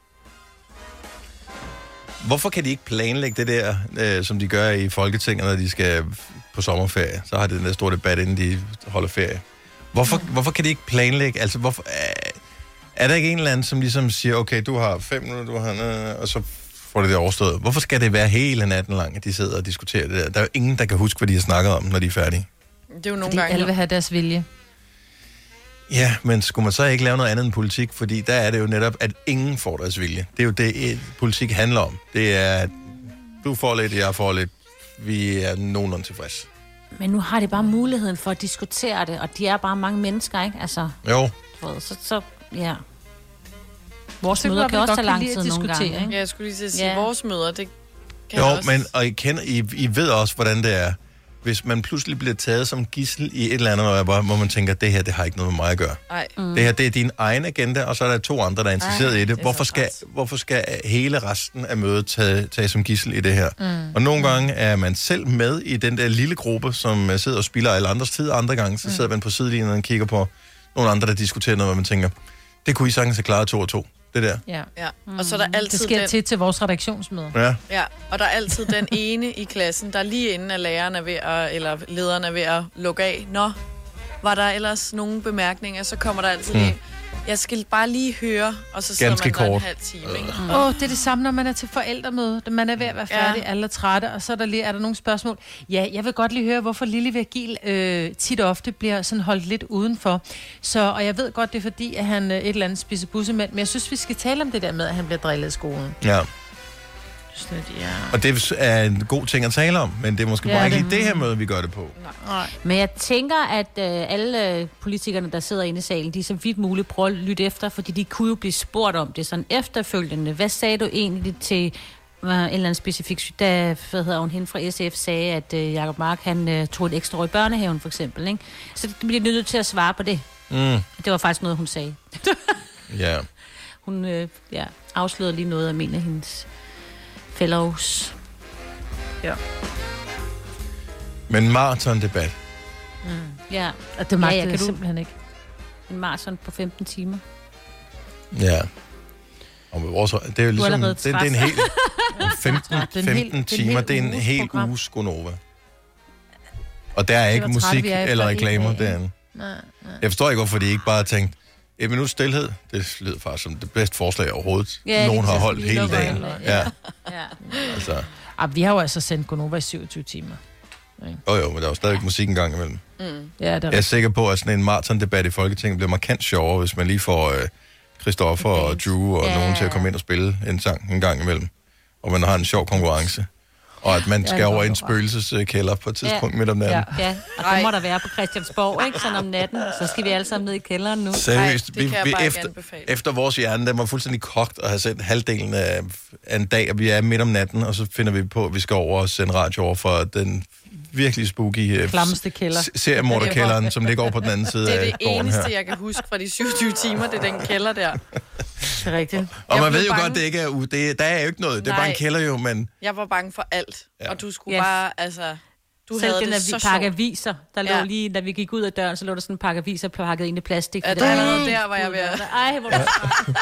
Hvorfor kan de ikke planlægge det der, øh, som de gør i Folketinget, når de skal på sommerferie? Så har de den der store debat, inden de holder ferie. Hvorfor, mm. hvorfor kan de ikke planlægge? Altså, hvorfor, øh, er der ikke en eller anden, som ligesom siger, okay, du har fem minutter, du har noget, og så får det det overstået. Hvorfor skal det være hele natten lang, at de sidder og diskuterer det der? Der er jo ingen, der kan huske, hvad de har snakket om, når de er færdige. Det er jo nogle Fordi gange... alle vil have deres vilje. Ja, men skulle man så ikke lave noget andet end politik? Fordi der er det jo netop, at ingen får deres vilje. Det er jo det, et, politik handler om. Det er, at du får lidt, jeg får lidt. Vi er nogenlunde tilfreds. Men nu har de bare muligheden for at diskutere det, og de er bare mange mennesker, ikke? Altså, Jo. du ved, så, så ja. Vores Det møder kunne kan vi også godt tage lang lide at tid nogle diskutere, gange. ikke? Ja, jeg skulle lige til at sige, Ja. vores møder, det kan Jo, også... men og I, kender, I, I ved også, hvordan det er. Hvis man pludselig bliver taget som gidsel i et eller andet, hvor hvor man tænker, det her, det har ikke noget med mig at gøre. Nej. Mm. Det her, det er din egen agenda, og så er der to andre, der er interesseret Ej, i det det. er Hvorfor så skal, træls. hvorfor skal hele resten af mødet tage, tage som gidsel i det her? Mm. Og nogle gange er man selv med i den der lille gruppe, som øh, sidder og spilder alle andres tid, og andre gange så sidder mm. man på sidelinjen og kigger på nogle andre, der diskuterer noget, hvor man tænker, det kunne I sagtens have klaret to og to. Det der. Ja. Ja, og så er der altid Det sker den... til til vores redaktionsmøder. Ja. Ja, og der er altid den ene i klassen, der lige inden at læreren er ved at, eller lederen er ved at lukke af. Nå, var der ellers nogle bemærkninger, så kommer der altid Mm. lige, Jeg skal bare lige høre, og så sidder Ganske man der kort. en halv time, ikke? Åh, mm. oh, det er det samme, når man er til forældremøde. Man er ved at være færdig, ja. Alle er trætte, og så er der lige er der nogle spørgsmål. Ja, jeg vil godt lige høre, hvorfor Lili Virgil øh, tit og ofte bliver sådan holdt lidt udenfor. Så, og jeg ved godt, det er fordi, at han øh, et eller andet spiser bussemænd, men jeg synes, vi skal tale om det der med, at han bliver drillet i skolen. Ja. Sådan, ja. Og det er en god ting at tale om, men det er måske Ja, bare ikke det- lige det her møde, vi gør det på. Nej. Men jeg tænker, at øh, alle øh, politikerne, der sidder inde i salen, de er så vidt muligt prøver at lytte efter, fordi de kunne jo blive spurgt om det sådan efterfølgende. Hvad sagde du egentlig til øh, en eller anden specifik, da hvad hedder hun, hende fra S F sagde, at øh, Jacob Mark han øh, tog et ekstra år i børnehaven, for eksempel. Ikke? Så det bliver nødt til at svare på det. Mm. Det var faktisk noget, hun sagde. Ja. Hun øh, ja, afslørede lige noget af en af hendes fellows. Ja. Men maratondebat. Mm. Ja. Og det magter ja, ja, kan jeg du simpelthen ikke. en maraton på femten timer. Ja. Og med vores, det er jo ligesom, allerede det, det er en træt. hel femten, Ja, det er en hel- femten det er en timer, hel det er en uges hel program. uges Gonova. Og der er ikke hvor trætte musik vi er efter eller en reklamer dag, derinde. Nej, nej. Jeg forstår ikke, hvorfor de ikke bare har tænkt, et minut stilhed, det lyder faktisk som det bedste forslag overhovedet, Ja, nogen det har kan holdt lige hele lukke dagen. øjnene. Ja, Ja. altså, Ah, vi har jo altså sendt Gonova i syvogtyve timer. jo jo, men der er jo stadigvæk musik en gang imellem. Mm. Ja, det er Jeg er rigtigt. sikker på, at sådan en maratondebat i Folketinget bliver markant sjovere, hvis man lige får øh, Christoffer og Drew og Ja. nogen til at komme ind og spille en sang en gang imellem. Og man har en sjov konkurrence. Og at man Ja, skal det over i går en bra. spøgelseskælder på et tidspunkt midt om natten. Ja. Ja, og det må der være på Christiansborg, ikke? Sådan om natten. Så skal vi alle sammen ned i kælderen nu. Seriøst, det kan jeg vi, vi bare ikke efter, anbefale. efter vores hjerne, den var fuldstændig kogt og har sendt halvdelen af, af en dag, og vi er midt om natten, og så finder vi på, at vi skal over og sende radio over for den virkelig spooky uh, Klammeste kælder. seriemorderkælderen, som ligger over på den anden side Det er af det gården eneste, her. jeg kan huske fra de syvogtyve timer, det er den kælder der. Det er rigtigt. Og Jeg man blev ved jo bange. godt, det ikke er ude. Det, der er jo ikke noget. Det er bare en Nej. kælder jo, men... Jeg var bange for alt, Ja. og du skulle Ja. bare, altså... Du Selv havde den det der så pakke sjovt. aviser, der lå Ja. lige, da vi gik ud af døren, så lå der sådan en pakke aviser pakket ind i plastik. Ja, For der det- allerede der var jeg ved at... Ej, hvor ja.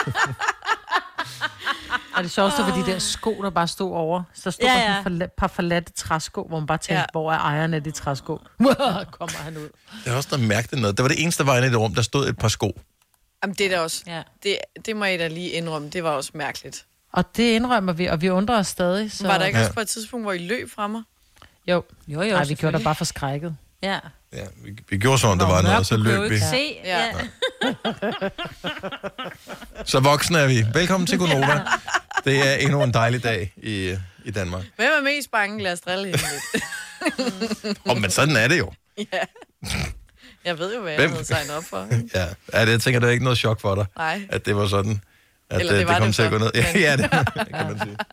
Og det sjoveste var de der sko, der bare stod over. Så der stod Ja, ja, ja. ja. bare et par forladte træsko, hvor man bare tænkte, Ja. ja. hvor er ejerne af de træsko? Kommer han ud. Det er også noget mærkeligt noget. Det var det eneste, der var inde i det rum, der stod et par sko. Jamen, det er da også... Ja. Det, det må I da lige indrømme, det var også mærkeligt. Og det indrømmer vi, og vi undrer os stadig. Så... Var der ikke Ja. også på et tidspunkt, hvor I løb fra mig? Jo. Jo, jo, Nej, vi gjorde selvfølgelig. da bare forskrækket. Ja. Ja, vi, vi gjorde sådan, der var noget, og så løb vi. Se, Ja. ja. Så voksne er vi. Velkommen til Gonova. Det er endnu en dejlig dag i, i Danmark. Hvem er mest bange? Lad os drille hende lidt. Oh, men sådan er det jo. Ja. Jeg ved jo, hvad jeg Hvem? havde signet op for. Ja, ja det, jeg tænker, det er ikke noget chok for dig, Nej. at det var sådan, at Eller det, det det var kom det til at gå så, ned. Ja, men- ja det, det kan man sige.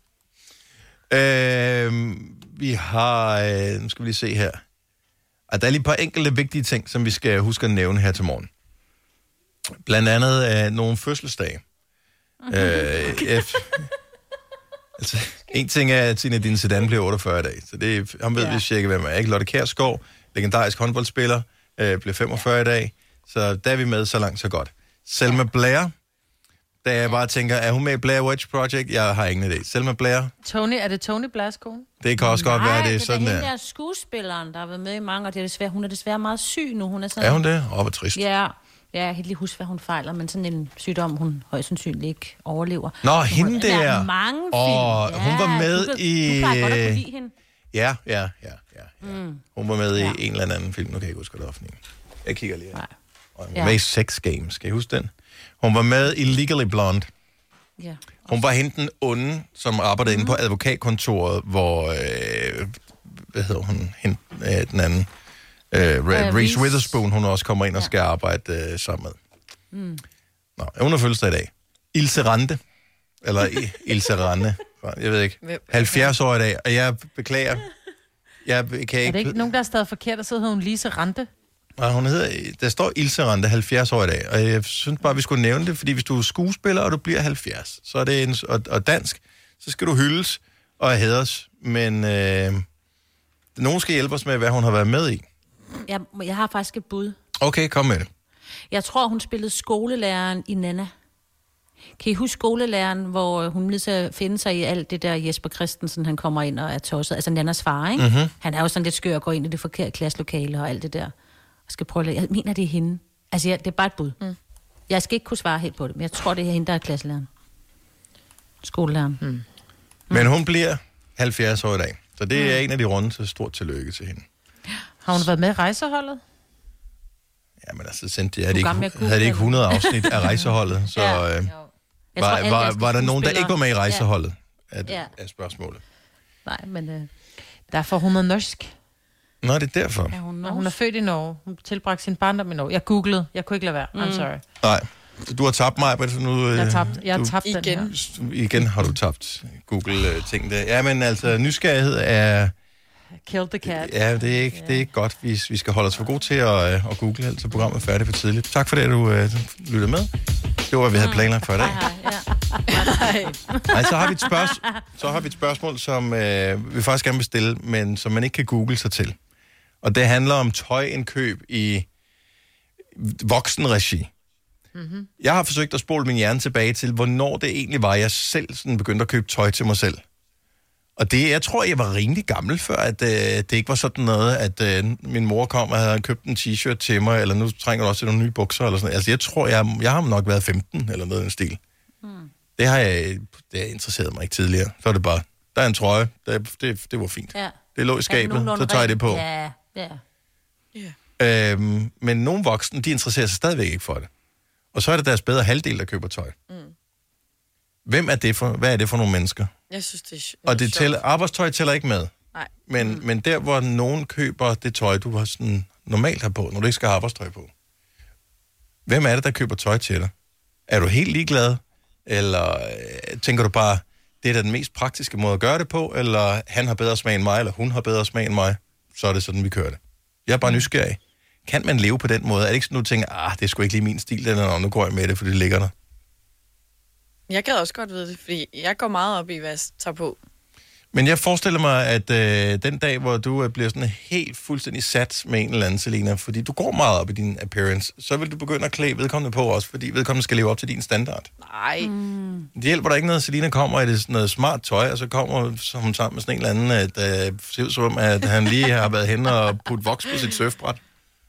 Øh, vi har, øh, nu skal vi lige se her. Og der er lige et par enkelte vigtige ting, som vi skal huske at nævne her til morgen. Blandt andet øh, nogle fødselsdage. øh, F, altså, en ting er, at Zinedine Zidane bliver otteogfyrre i dag, så det er, ham ved ja. vi cirka, hvem er. Ikke? Lotte Kjærsgaard, legendarisk håndboldspiller, øh, bliver femogfyrre i dag, så der er vi med så langt, så godt. Selma Blair, da jeg bare tænker, er hun med i Blair Witch Project? Jeg har ingen idé. Selma Blair, Tony, er det Tony Blairs kone? det kan også godt være, det er sådan det er der. hende der skuespilleren, der har været med i mange, og det er desværre, hun er desværre meget syg nu. Hun er, sådan, Er hun det? Åh, hvor trist. Ja, ja, jeg kan ikke lige huske, hvad hun fejler, men sådan en sygdom, hun højst sandsynligt ikke overlever. Nå, hende Der er der. mange film. Og hun var med du, ved- i- Du plejer godt at kunne lide hende. Ja, ja, ja, ja. ja. Mm. Hun var med Ja. i en eller anden film. Nu kan jeg ikke huske, hvad det var for en. Jeg kigger lige her. Nej. Og hun var Ja. med i Sex Games. Skal I huske den? Hun var med i Legally Blonde. Ja. Hun var hende den onde, som arbejdede mm. inde på advokatkontoret, hvor, øh, hvad hedder hun, hende, øh, den anden, øh, Re- Reese Reese. Witherspoon, hun også kommer ind og Ja. skal arbejde øh, sammen med. Mm. Nå, hun har fødselsdag i dag. Ilse Rante, eller I- Ilse Rande, jeg ved ikke, Hvem? halvfjerds år i dag, og jeg beklager, jeg kan ikke... Er det ikke nogen, der er stadig forkert, og så hedder hun Lise Rante? Nej, hun hedder, der står Ilse Rante, halvfjerds år i dag, og jeg synes bare, vi skulle nævne det, fordi hvis du er skuespiller, og du bliver halvfjerds, så er det en, og, og dansk, så skal du hyldes og hædres, men øh, nogen skal hjælpe os med, hvad hun har været med i. Jeg, jeg har faktisk et bud. Okay, kom med det. Jeg tror, hun spillede skolelæreren i Nana. Kan I huske skolelæreren, hvor hun lige så finde sig i alt det der Jesper Christensen, han kommer ind og er tosset? Altså Nannas far, ikke? Mhm. Han er jo sådan lidt skør og går ind i det forkerte klasselokale og alt det der. Og skal prøve at... Jeg mener, det er hende. Altså, ja, det er bare et bud. Mm. Jeg skal ikke kunne svare helt på det, men jeg tror, det er hende, der er klasselæreren. Skolelæreren. Mm. Men hun bliver halvfjerds år i dag. Så det mm. er en af de runde, så stort tillykke til hende. Har hun været med i rejseholdet? Jamen altså, sendte, havde, de ikke, havde de ikke hundrede afsnit af rejseholdet, så ja, øh, var, tror, var, var der nogen, der ikke var med i rejseholdet, ja. af, af spørgsmålet. Nej, men øh, der får hun noget norsk. Nå, det er derfor. Ja, hun, hun er født i Norge. Hun tilbragte sin barndom i Norge. Jeg googlede. Jeg kunne ikke lade være. Mm. I'm sorry. Nej. Du har tabt mig, men nu... Jeg har tabt, jeg har tabt igen. Den her. Igen har du tabt Google-ting der. Ja, men altså, nysgerrighed er... Kill the cat. Ja, det er ikke, yeah. det er ikke godt. Vi, vi skal holde os for gode til at, at google, altså programmet er færdigt for tidligt. Tak for det, at du uh, lyttede med. Det var, hvad vi havde planlagt for i dag. Nej, så har vi et spørgsmål, så har vi et spørgsmål, som uh, vi faktisk gerne vil stille, men som man ikke kan google sig til. Og det handler om tøjindkøb i voksenregi. Mm-hmm. Jeg har forsøgt at spole min hjerne tilbage til, hvornår det egentlig var, jeg selv sådan begyndte at købe tøj til mig selv. Og det, jeg tror, jeg var rimelig gammel før, at øh, det ikke var sådan noget, at øh, min mor kom og havde købt en t-shirt til mig, eller nu trænger du også til nogle nye bukser, eller sådan noget. Altså, jeg tror, jeg, jeg har nok været femten, eller noget i den stil. Mm. Det har jeg, det har interesseret mig ikke tidligere. Så er det bare, der er en trøje, det, det, det var fint. Ja. Det lå i skabet, så tager jeg det på. Ja, ja. Yeah. Øhm, men nogle voksne, de interesserer sig stadigvæk ikke for det. Og så er det deres bedre halvdel, der køber tøj. Mm. Hvem er det for, hvad er det for nogle mennesker? Jeg synes, det er Og det tæller, arbejdstøj tæller ikke med. Nej. Men, mm. men der, hvor nogen køber det tøj, du har sådan normalt har på, når du ikke skal have arbejdstøj på. Hvem er det, der køber tøj til dig? Er du helt ligeglad? Eller øh, tænker du bare, det er da den mest praktiske måde at gøre det på? Eller han har bedre smag end mig, eller hun har bedre smag end mig? Så er det sådan, vi kører det. Jeg er bare nysgerrig. Kan man leve på den måde? Er det ikke sådan, du tænker, ah, det er sgu ikke lige min stil, eller nu går jeg med det, for det ligger der? Jeg kan også godt vide det, fordi jeg går meget op i, hvad jeg tager på. Men jeg forestiller mig, at øh, den dag, hvor du bliver sådan helt fuldstændig sat med en eller anden, Selina, fordi du går meget op i din appearance, så vil du begynde at klæde vedkommende på også, fordi vedkommende skal leve op til din standard. Nej. Mm. Det hjælper der ikke noget, Selina kommer i det sådan noget smart tøj, og så kommer hun sammen med sådan en eller anden, at øh, ser ud som, at han lige har været hen og puttet voks på sit surfbræt.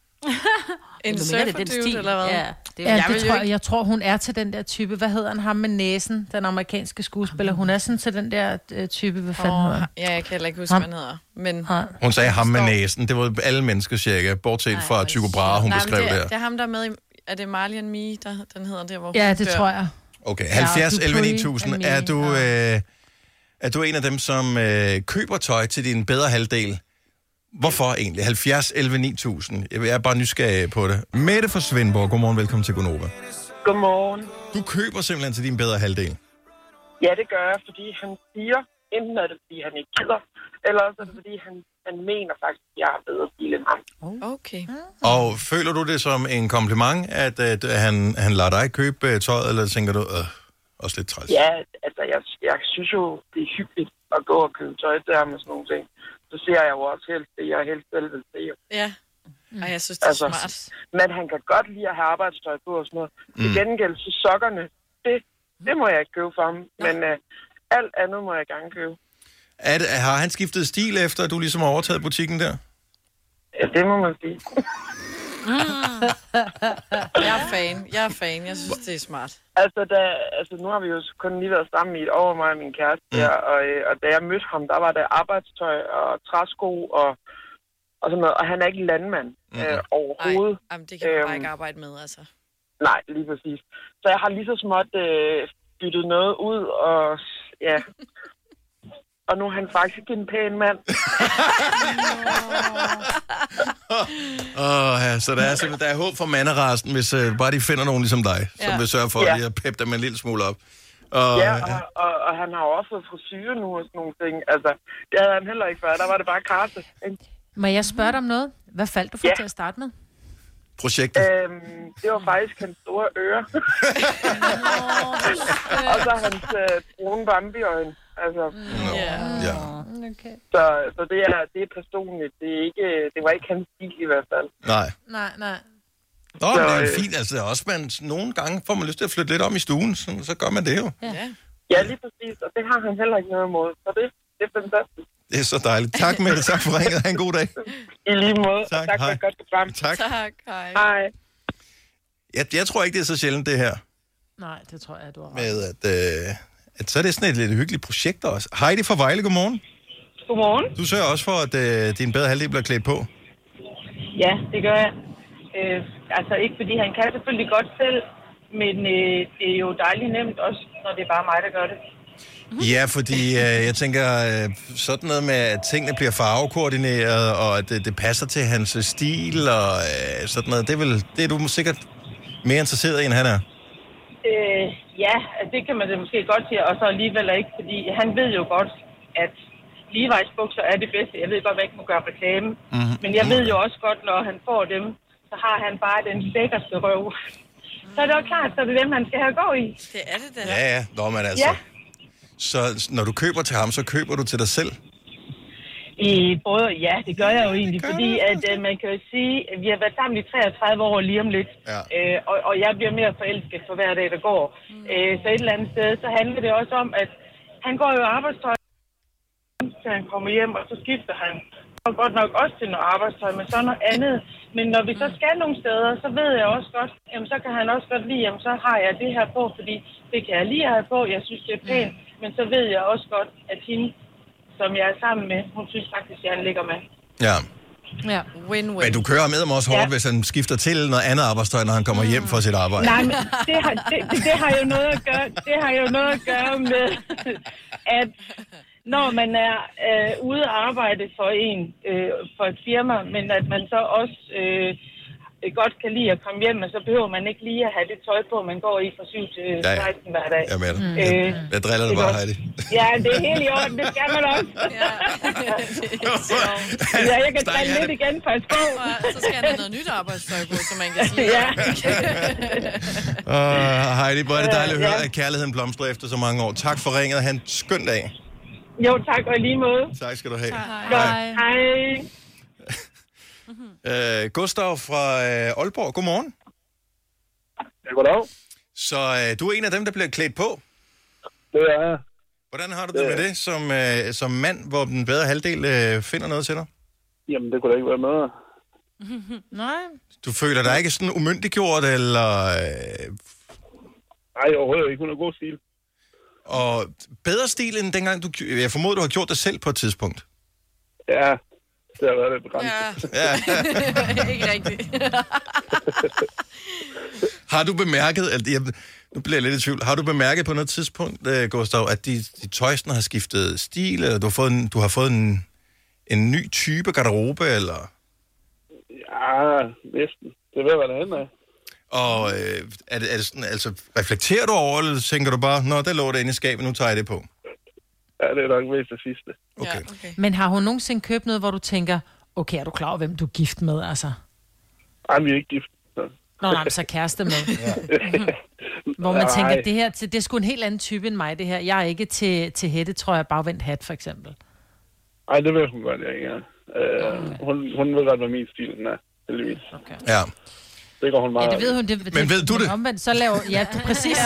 En surferdude, eller hvad? Ja, det er, ja, det tror jeg, jeg tror, hun er til den der type. Hvad hedder han? Ham med næsen, den amerikanske skuespiller. Hun er sådan til den der uh, type, hvad fanden oh, hedder han? Ja, jeg kan heller ikke huske, hvad han hedder. Men... Hun sagde ham med næsen. Det var alle mennesker cirka, bortset nej, fra Tycho Brahe, hun nej, beskrev det. Der. Det er ham, der er med i... Er det Marley and Me, der, den hedder der, hvor ja, det dør. tror jeg. Okay, halvfjerds elleve ni tusind. Er du, øh, er du en af dem, som øh, køber tøj til din bedre halvdel? Hvorfor egentlig? halvfjerds elleve ni tusind. Jeg er bare nysgerrig på det. Mette fra Svendborg, godmorgen, velkommen til Gonova. Godmorgen. Du køber simpelthen til din bedre halvdel? Ja, det gør jeg, fordi han siger, enten er det, fordi han ikke gider, eller også er det, fordi han, han mener faktisk, at jeg har bedre bil end ham. Okay. Og føler du det som en kompliment, at, at han, han lader dig købe tøjet, eller tænker du, øh, også lidt træls? Ja, altså, jeg, jeg synes jo, det er hyggeligt at gå og købe tøj til ham og sådan nogle ting. Så ser jeg jo også helst det, jeg helst selv vil se. Ja, og jeg synes, det er altså, smart. Men han kan godt lide at have arbejdstøj på og sådan noget. Mm. Til gengæld, så sokkerne, det, det må jeg ikke købe for ham. Ja. Men uh, alt andet må jeg gerne købe. Er det, har han skiftet stil efter, at du ligesom har overtaget butikken der? Ja, det må man sige. mm. Jeg er fan. Jeg er fan. Jeg synes, det er smart. Altså, da, altså, nu har vi jo kun lige været sammen i et år, mig og min kæreste mm. der, og, og da jeg mødte ham, der var der arbejdstøj og træsko og, og sådan noget, og han er ikke landmand mm. øh, overhovedet. Ej, jamen, det kan man æm, bare ikke arbejde med, altså. Nej, lige præcis. Så jeg har lige så småt øh, byttet noget ud, og ja... Og nu er han faktisk en pæn mand. oh, ja, så der er simpelthen der er håb for manderasten, hvis uh, bare de finder nogen ligesom dig, ja. Som vil sørge for ja. At lige peppe dem en lille smule op. Og, ja, og, og, og han har jo også fået frisyre nu og sådan nogle ting. Altså, det havde han heller ikke før. Der var det bare karse. Må jeg spørge dig om noget? Hvad faldt du for ja. Til at starte med? Projektet? Øhm, det var faktisk hans store ører. Og så hans øh, brune bambiøjne. Altså, no. yeah. ja. Okay. Så, så det, er, det er personligt. Det, er ikke, det var ikke hans stil i hvert fald. Nej. Nej, nej. Nå, så, men det er fint. Altså, også man, nogle gange får man lyst til at flytte lidt om i stuen, så, så gør man det jo. Ja. Ja, lige præcis. Og det har han heller ikke noget imod. Så det, det er fantastisk. Det er så dejligt. Tak, Mette. Tak for ringet. Ha' en god dag. I lige måde. Tak, tak for et godt program. Tak. Tak, hej. Hej. Jeg, jeg tror ikke, det er så sjældent, det her. Nej, det tror jeg, du har ret. Med at, øh, at så er det sådan et lidt hyggeligt projekt også. Heidi fra Vejle, godmorgen. Godmorgen. Du sørger også for, at øh, din bedre halvdel bliver klædt på. Ja, det gør jeg. Øh, altså ikke fordi han kan selvfølgelig godt selv, men øh, det er jo dejligt nemt også, når det er bare mig, der gør det. Ja, fordi øh, jeg tænker, øh, sådan noget med, at tingene bliver farvekoordineret, og at det, det passer til hans stil, og øh, sådan noget, det er, vel, det er du sikkert mere interesseret i, end han er. Øh, ja, altså, det kan man det måske godt sige, og så alligevel ikke, fordi han ved jo godt, at Levi's bukser er det bedste. Jeg ved godt, at jeg ikke må gøre reklame, mm-hmm. men jeg ved jo også godt, når han får dem, så har han bare den lækkerste røv. Så er det jo klart, så er det dem, han skal have gå i. Det er det da. Ja, ja, nå, men altså. Ja. Så når du køber til ham, så køber du til dig selv? I både, ja, det gør jeg jo egentlig, fordi at, uh, man kan jo sige, at vi har været sammen i treogtredive år lige om lidt, ja. øh, og, og jeg bliver mere forelsket for hver dag, der går. Mm. Øh, så et eller andet sted, så handler det også om, at han går jo arbejdstøj, til han kommer hjem, og så skifter han. Og godt nok også til noget arbejdstøj, men så noget andet. Men når vi så skal nogle steder, så ved jeg også godt, jamen så kan han også godt lide, jamen så har jeg det her på, fordi det kan jeg lige have på, jeg synes det er pænt. Men så ved jeg også godt, at hende, som jeg er sammen med, hun synes faktisk, at han ligger med. Ja. Ja. Win-win. Men du kører med ham også hårdt, ja. Hvis han skifter til noget andet arbejdstøj, når han kommer hjem fra sit arbejde. Nej, men det har, det, det, det har jo noget at gøre, det har jo noget at gøre med, at når man er øh, ude at arbejde for en, øh, for et firma, men at man så også øh, godt kan lide at komme hjem, men så behøver man ikke lige at have det tøj på, man går i fra syv til seksten hver dag. Jeg med dig. Mm. Jeg, jeg driller det bare, Heidi. Ja, det er helt i orden, det skal man også. Ja, ja jeg kan drille lidt igen fra et sprog. Så skal han have noget nyt arbejdstøj på, så man kan sige. Ja. uh, Heidi, hvor er det dejligt at høre, at kærligheden blomstrer efter så mange år. Tak for ringet. Han skøn dag. Jo, tak, og i lige måde. Tak skal du have. Hej. Hej. uh, Gustav fra uh, Aalborg, godmorgen. Ja, goddag. Så uh, du er en af dem, der bliver klædt på? Det er jeg. Hvordan har du det, det med det som, uh, som mand, hvor den bedre halvdel uh, finder noget til dig? Jamen, det kunne da ikke være med. Nej. Du føler dig ikke sådan umyndiggjort, eller... Uh... Nej, overhovedet ikke. Hun har god stil. Og bedre stil end dengang, du... Jeg formoder, du har gjort det selv på et tidspunkt. Ja, det har været lidt begrænset. Ja, ja. Ikke rigtigt. Har du bemærket, at jeg, nu bliver jeg lidt i tvivl, har du bemærket på noget tidspunkt, Gustav, at de, de tøjsene har skiftet stil, eller du har fået en, du har fået en, en ny type garderobe, eller? Ja, næsten. Det ved hvad der hænder. Og øh, er det, er det sådan, altså, reflekterer du over, eller tænker du bare, nå, der lå det inde i skabet, nu tager jeg det på? Ja, det er nok mest det sidste. Okay. Ja, okay. Men har hun nogensinde købt noget, hvor du tænker, okay, er du klar over, hvem du er gift med, altså? Ej, vi er ikke gift. Så. Nå, nej, så kæreste med. Ja. Hvor man tænker, det her, det er sgu en helt anden type end mig, det her. Jeg er ikke til, til hætte, tror jeg, bagvendt hat, for eksempel. Ej, det ved hun godt, jeg ikke er. Uh, okay. hun, hun ved godt, hvad min stil den er, heldigvis. Okay. Ja. Det går hun meget. Ja, det ved hun. Det, det, men ved du det? Omvendt, så laver... Ja, det, præcis.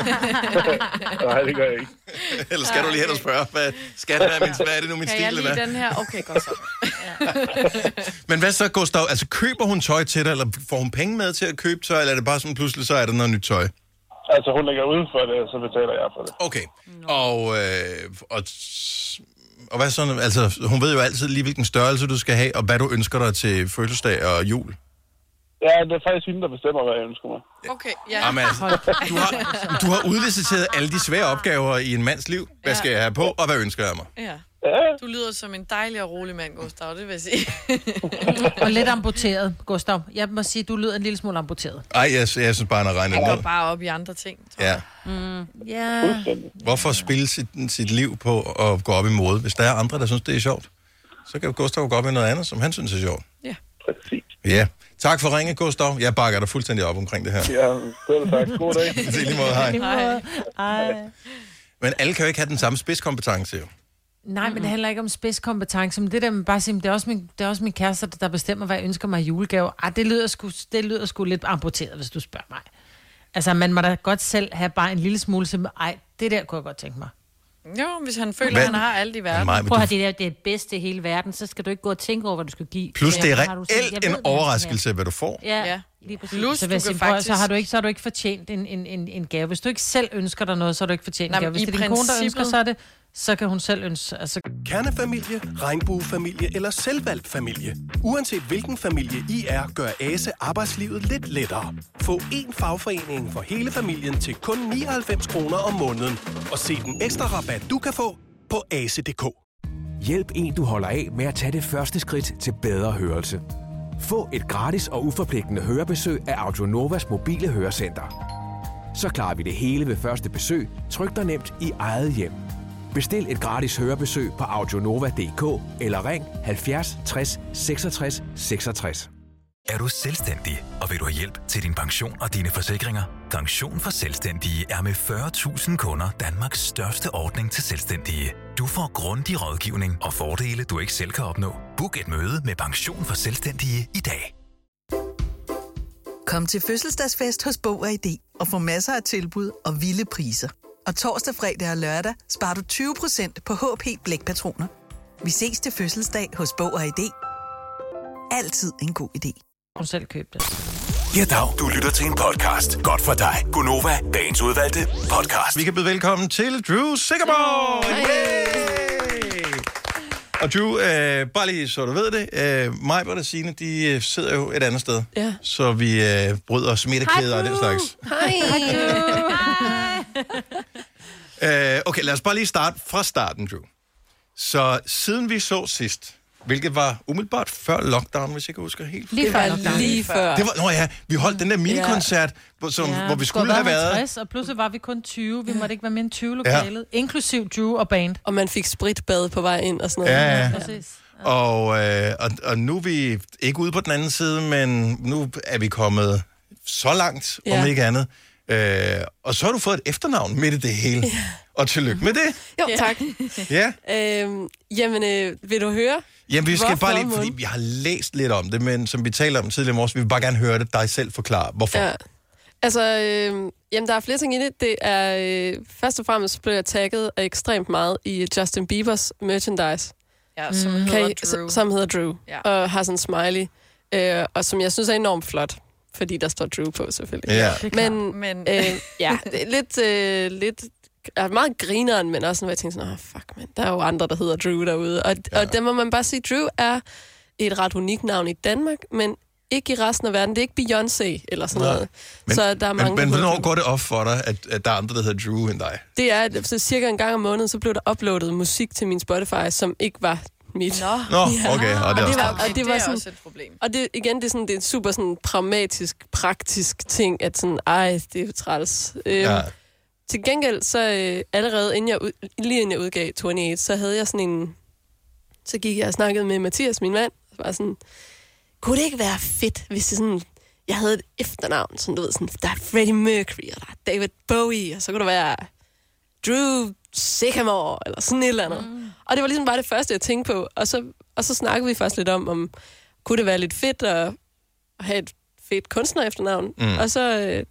Nej, det gør jeg ikke. Eller skal du lige hen og spørge, hvad, skal det være min, hvad er det nu, min kan stil? Kan jeg lide den her? Okay, godt så. Men hvad så, Gustav? Altså, køber hun tøj til dig, eller får hun penge med til at købe tøj, eller er det bare sådan, pludselig så er der noget nyt tøj? Altså, hun lægger uden for det, så betaler jeg for det. Okay. Og, øh, og, og hvad sådan, altså, hun ved jo altid lige, hvilken størrelse du skal have, og hvad du ønsker dig til fødselsdag og jul. Ja, det er faktisk hende, der bestemmer, hvad jeg ønsker mig. Okay, ja. Jamen, altså, du, har, du har udliciteret alle de svære opgaver i en mands liv. Hvad ja. skal jeg have på, og hvad ønsker jeg mig? Ja. Du lyder som en dejlig og rolig mand, Gustav, det vil jeg sige. Og lidt amputeret, Gustav. Jeg må sige, du lyder en lille smule amputeret. Ej, jeg, jeg synes bare, han har regnet ned. ned. går bare op i andre ting, tror ja. jeg. Mm. Ja. Hvorfor spille sit, sit liv på at gå op i mode? Hvis der er andre, der synes, det er sjovt, så kan Gustav gå op i noget andet, som han synes er sjovt. Ja. Præcis. Ja. Tak for ringe, Gustav. Jeg bakker dig fuldstændig op omkring det her. Ja, selv tak. God dag. Det er lige måde, hej. Hej. Hej. Men alle kan jo ikke have den samme spidskompetence, jo. Nej, men det handler ikke om spidskompetence, men det der med bare at sige, det er også min, det er også min kæreste, der bestemmer, hvad jeg ønsker mig i julegave. Ej, det lyder sgu, det lyder sgu lidt amputeret, hvis du spørger mig. Altså, man må da godt selv have bare en lille smule, som, ej, det der kunne jeg godt tænke mig. Jo, hvis han føler, at han har alt i verden. Prøv at have det der, det er det bedste i hele verden, så skal du ikke gå og tænke over, hvad du skal give. Plus det er Har du sådan- reelt jeg en ved, overraskelse, hvad du får. Ja, Ja. lige præcis. Plus, Så, du hvis kan faktisk... faktisk... så, har du ikke, så har du ikke fortjent en, en, en, en gave. Hvis du ikke selv ønsker dig noget, så har du ikke fortjent Nej, en gave. men Hvis i det er din kone, der princippet- ønsker sig det, så kan hun selv ønske... Altså... Kernefamilie, regnbuefamilie eller selvvalgt familie. Uanset hvilken familie I er, gør Ase arbejdslivet lidt lettere. Få én fagforening for hele familien til kun nioghalvfems kroner om måneden. Og se den ekstra rabat, du kan få på ase punktum d k. Hjælp en, du holder af med at tage det første skridt til bedre hørelse. Få et gratis og uforpligtende hørebesøg af Audionovas mobile hørecenter. Så klarer vi det hele ved første besøg, tryk dig nemt i eget hjem. Bestil et gratis hørebesøg på audionova punktum d k eller ring halvfjerds tres seksogtres seksogtres. Er du selvstændig, og vil du have hjælp til din pension og dine forsikringer? Pension for Selvstændige er med fyrre tusind kunder Danmarks største ordning til selvstændige. Du får grundig rådgivning og fordele, du ikke selv kan opnå. Book et møde med Pension for Selvstændige i dag. Kom til fødselsdagsfest hos Bog og I D og få masser af tilbud og vilde priser. Og torsdag, fredag og lørdag sparer du tyve procent på H P blækpatroner. Vi ses til fødselsdag hos Bog og I D. Altid en god idé. Hun selv købte det. Ja, dag. Du lytter til en podcast. Godt for dig. Gunova, dagens udvalgte podcast. Vi kan byde velkommen til Drew Sigamore. Og Drew, øh, bare lige så du ved det, øh, mig og Signe, de øh, sidder jo et andet sted. Ja. Så vi øh, bryder smittekæder og den slags. Hej. Øh, okay, lad os bare lige starte fra starten, Drew. Så siden vi så sidst, hvilket var umiddelbart før lockdown, hvis jeg kan huske helt. Lige før lockdown. Lige før. Det var, nå ja, vi holdt den der minikoncert, ja. som, ja, hvor vi skulle have været. halvtreds, og pludselig var vi kun tyve. Vi måtte ikke være mere end tyve lokalet, ja. Inklusiv Drew og band. Og man fik spritbad på vej ind og sådan noget. Ja, ja. Præcis. Ja. Og, øh, og, og nu er vi ikke ude på den anden side, men nu er vi kommet så langt, ja. om ikke andet. Øh, og så har du fået et efternavn midt i det hele. Ja. Og tillykke med det. Jo, tak. Ja. Øhm, jamen, øh, vil du høre? Jamen, vi skal hvorfor, bare lige, fordi vi har læst lidt om det, men som vi taler om tidligere i morges, vi vil bare gerne høre det dig selv forklare, hvorfor. Ja. Altså, øh, jamen, der er flere ting i det. Det er, øh, først og fremmest blev jeg tagget ekstremt meget i Justin Biebers merchandise. Ja, som mm. hedder Drew. Som hedder Drew, ja. Og har sådan en smiley, øh, og som jeg synes er enormt flot, fordi der står Drew på, selvfølgelig. Ja. Men, men øh, ja, det er lidt, øh, lidt er meget grineren, men også sådan, hvor jeg tænker sådan, oh, fuck, man, der er jo andre, der hedder Drew derude. Og, ja. og der må man bare sige, Drew er et ret unikt navn i Danmark, men ikke i resten af verden. Det er ikke Beyoncé eller sådan noget. Men, så der er mange, men, men hvornår går det op for dig, at, at der er andre, der hedder Drew end dig? Det er, at så cirka en gang om måneden, så blev der uploadet musik til min Spotify, som ikke var mit. Nå, Nå okay. Og det, og det var, var, og det var det er sådan, også et problem. Og det, igen, det er, sådan, det er en super sådan, pragmatisk, praktisk ting, at sådan, ej, det er træls. Øhm, ja. Til gengæld, så øh, allerede inden jeg, ud, lige inden jeg udgav toogtyve, så havde jeg sådan en... Så gik jeg og snakkede med Mathias, min mand, og var sådan, kunne det ikke være fedt, hvis det sådan... Jeg havde et efternavn, sådan, du ved, sådan, der er Freddie Mercury, og der er David Bowie, og så kunne der være Drew Sigamore, eller sådan et eller andet. Mm. Og det var ligesom bare det første, jeg tænkte på. Og så, og så snakkede vi faktisk lidt om, om kunne det være lidt fedt at, at have et fedt kunstner efternavn. Mm. Og så, øh,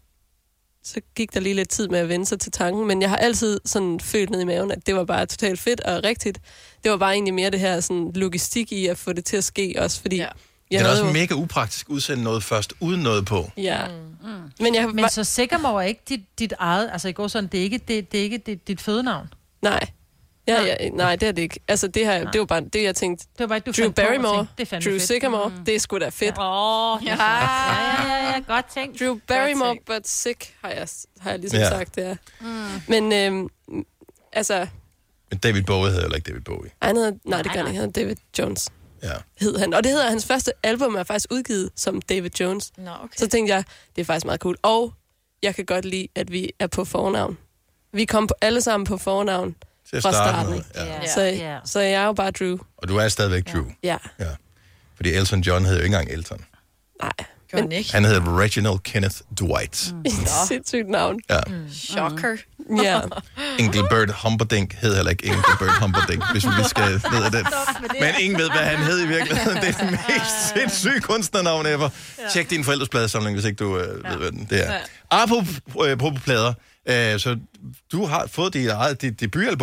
så gik der lige lidt tid med at vende sig til tanken. Men jeg har altid sådan følt ned i maven, at det var bare totalt fedt og rigtigt. Det var bare egentlig mere det her sådan, logistik i at få det til at ske også, fordi... Ja. Det er også jo... mega upraktisk at udsende noget først, uden noget på. Ja. Mm. Mm. Men, jeg... Men så Sigamore er ikke dit, dit eget... Altså, i går sådan, det er ikke, det, det er ikke dit, dit fødenavn. Nej. Ja, ja, nej, det er det ikke. Altså, det her, det var bare det, jeg tænkte. Det var bare, du Drew Barrymore, tænkte, Drew Sigamore, mm. det er sgu da fedt. Åh, oh, ja. Ja, ja, ja, godt tænkt. Drew Barrymore, but sick, har jeg, har jeg ligesom ja. sagt, det er. Mm. Men, øhm, altså... Men David Bowie hedder heller ikke David Bowie. Han hedder, nej, det gør han ikke. Han hedder David Jones. Ja. Hed han. Og det hedder hans første album, er faktisk udgivet som David Jones. Nå, okay. Så tænkte jeg, det er faktisk meget cool. Og jeg kan godt lide, at vi er på fornavn. Vi kom på, alle sammen på fornavn fra starten. Ja. Ja. Så, yeah. så jeg er jo bare Drew. Og du er stadigvæk Drew. Ja. ja. Fordi Elton John hed jo ikke engang Elton. Nej. Men ikke. Han hedder Reginald Kenneth Dwight. Mm. Sindssygt navn. Ja. Mm. Shocker. Ja. Engelbert Humperdinck hed heller ikke Engelbert Humperdinck, hvis vi lige skal ned af det. Men ingen ved, hvad han hed i virkeligheden. Det er det mest sindssyge kunstnernavn ever. Ja. Tjek din forældres pladesamling, hvis ikke du øh, ja. ved, hvad den det er. Ja. Apropos øh, på plader, øh, så du har fået dit eget dit debutalbum.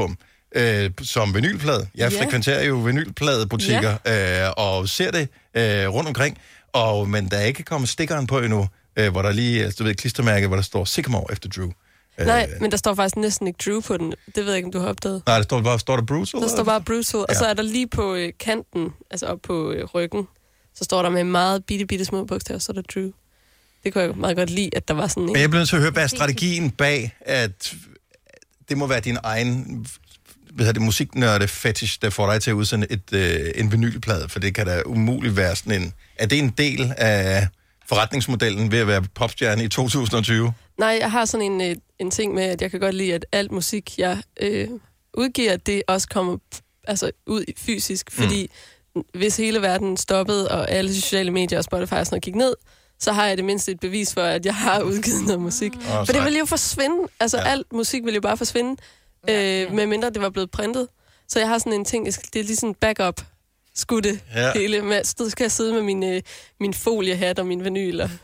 øh, som vinylplade. Jeg Ja. frekventerer jo vinylpladebutikker øh, og ser det øh, rundt omkring, og, men der er ikke kommet stickeren på endnu, øh, hvor der lige, altså, du ved, klistermærke, hvor der står Sycamore efter Drew. Nej, men der står faktisk næsten ikke Drew på den. Det ved jeg ikke, om du har opdaget. Nej, der står bare, står der Brutal? Der står bare Brutal, ja. Og så er der lige på øh, kanten, altså op på øh, ryggen, så står der med meget bitte, bitte små bogstaver, så er der Drew. Det kunne jeg meget godt lide, at der var sådan en... Men jeg bliver nødt til at høre, hvad er strategien bag, at det må være din egen hvad hedder det, musiknørde fetish, der får dig til at udsende et, øh, en vinylplade, for det kan da umuligt være sådan en... Er det en del af forretningsmodellen ved at være popstjerne i to tusind og tyve? Nej, jeg har sådan en, øh, en ting med, at jeg kan godt lide, at alt musik, jeg øh, udgiver, det også kommer altså, ud fysisk, fordi mm. hvis hele verden stoppede, og alle sociale medier og Spotify og sådan noget gik ned, så har jeg det mindste et bevis for, at jeg har udgivet noget musik. Oh, for det ville jo forsvinde. Altså, ja. Alt musik ville jo bare forsvinde, ja, øh, medmindre det var blevet printet. Så jeg har sådan en ting, det er lige sådan backup skudte ja. hele. Med, så skal jeg sidde med min, øh, min foliehat og min vinyl. Og,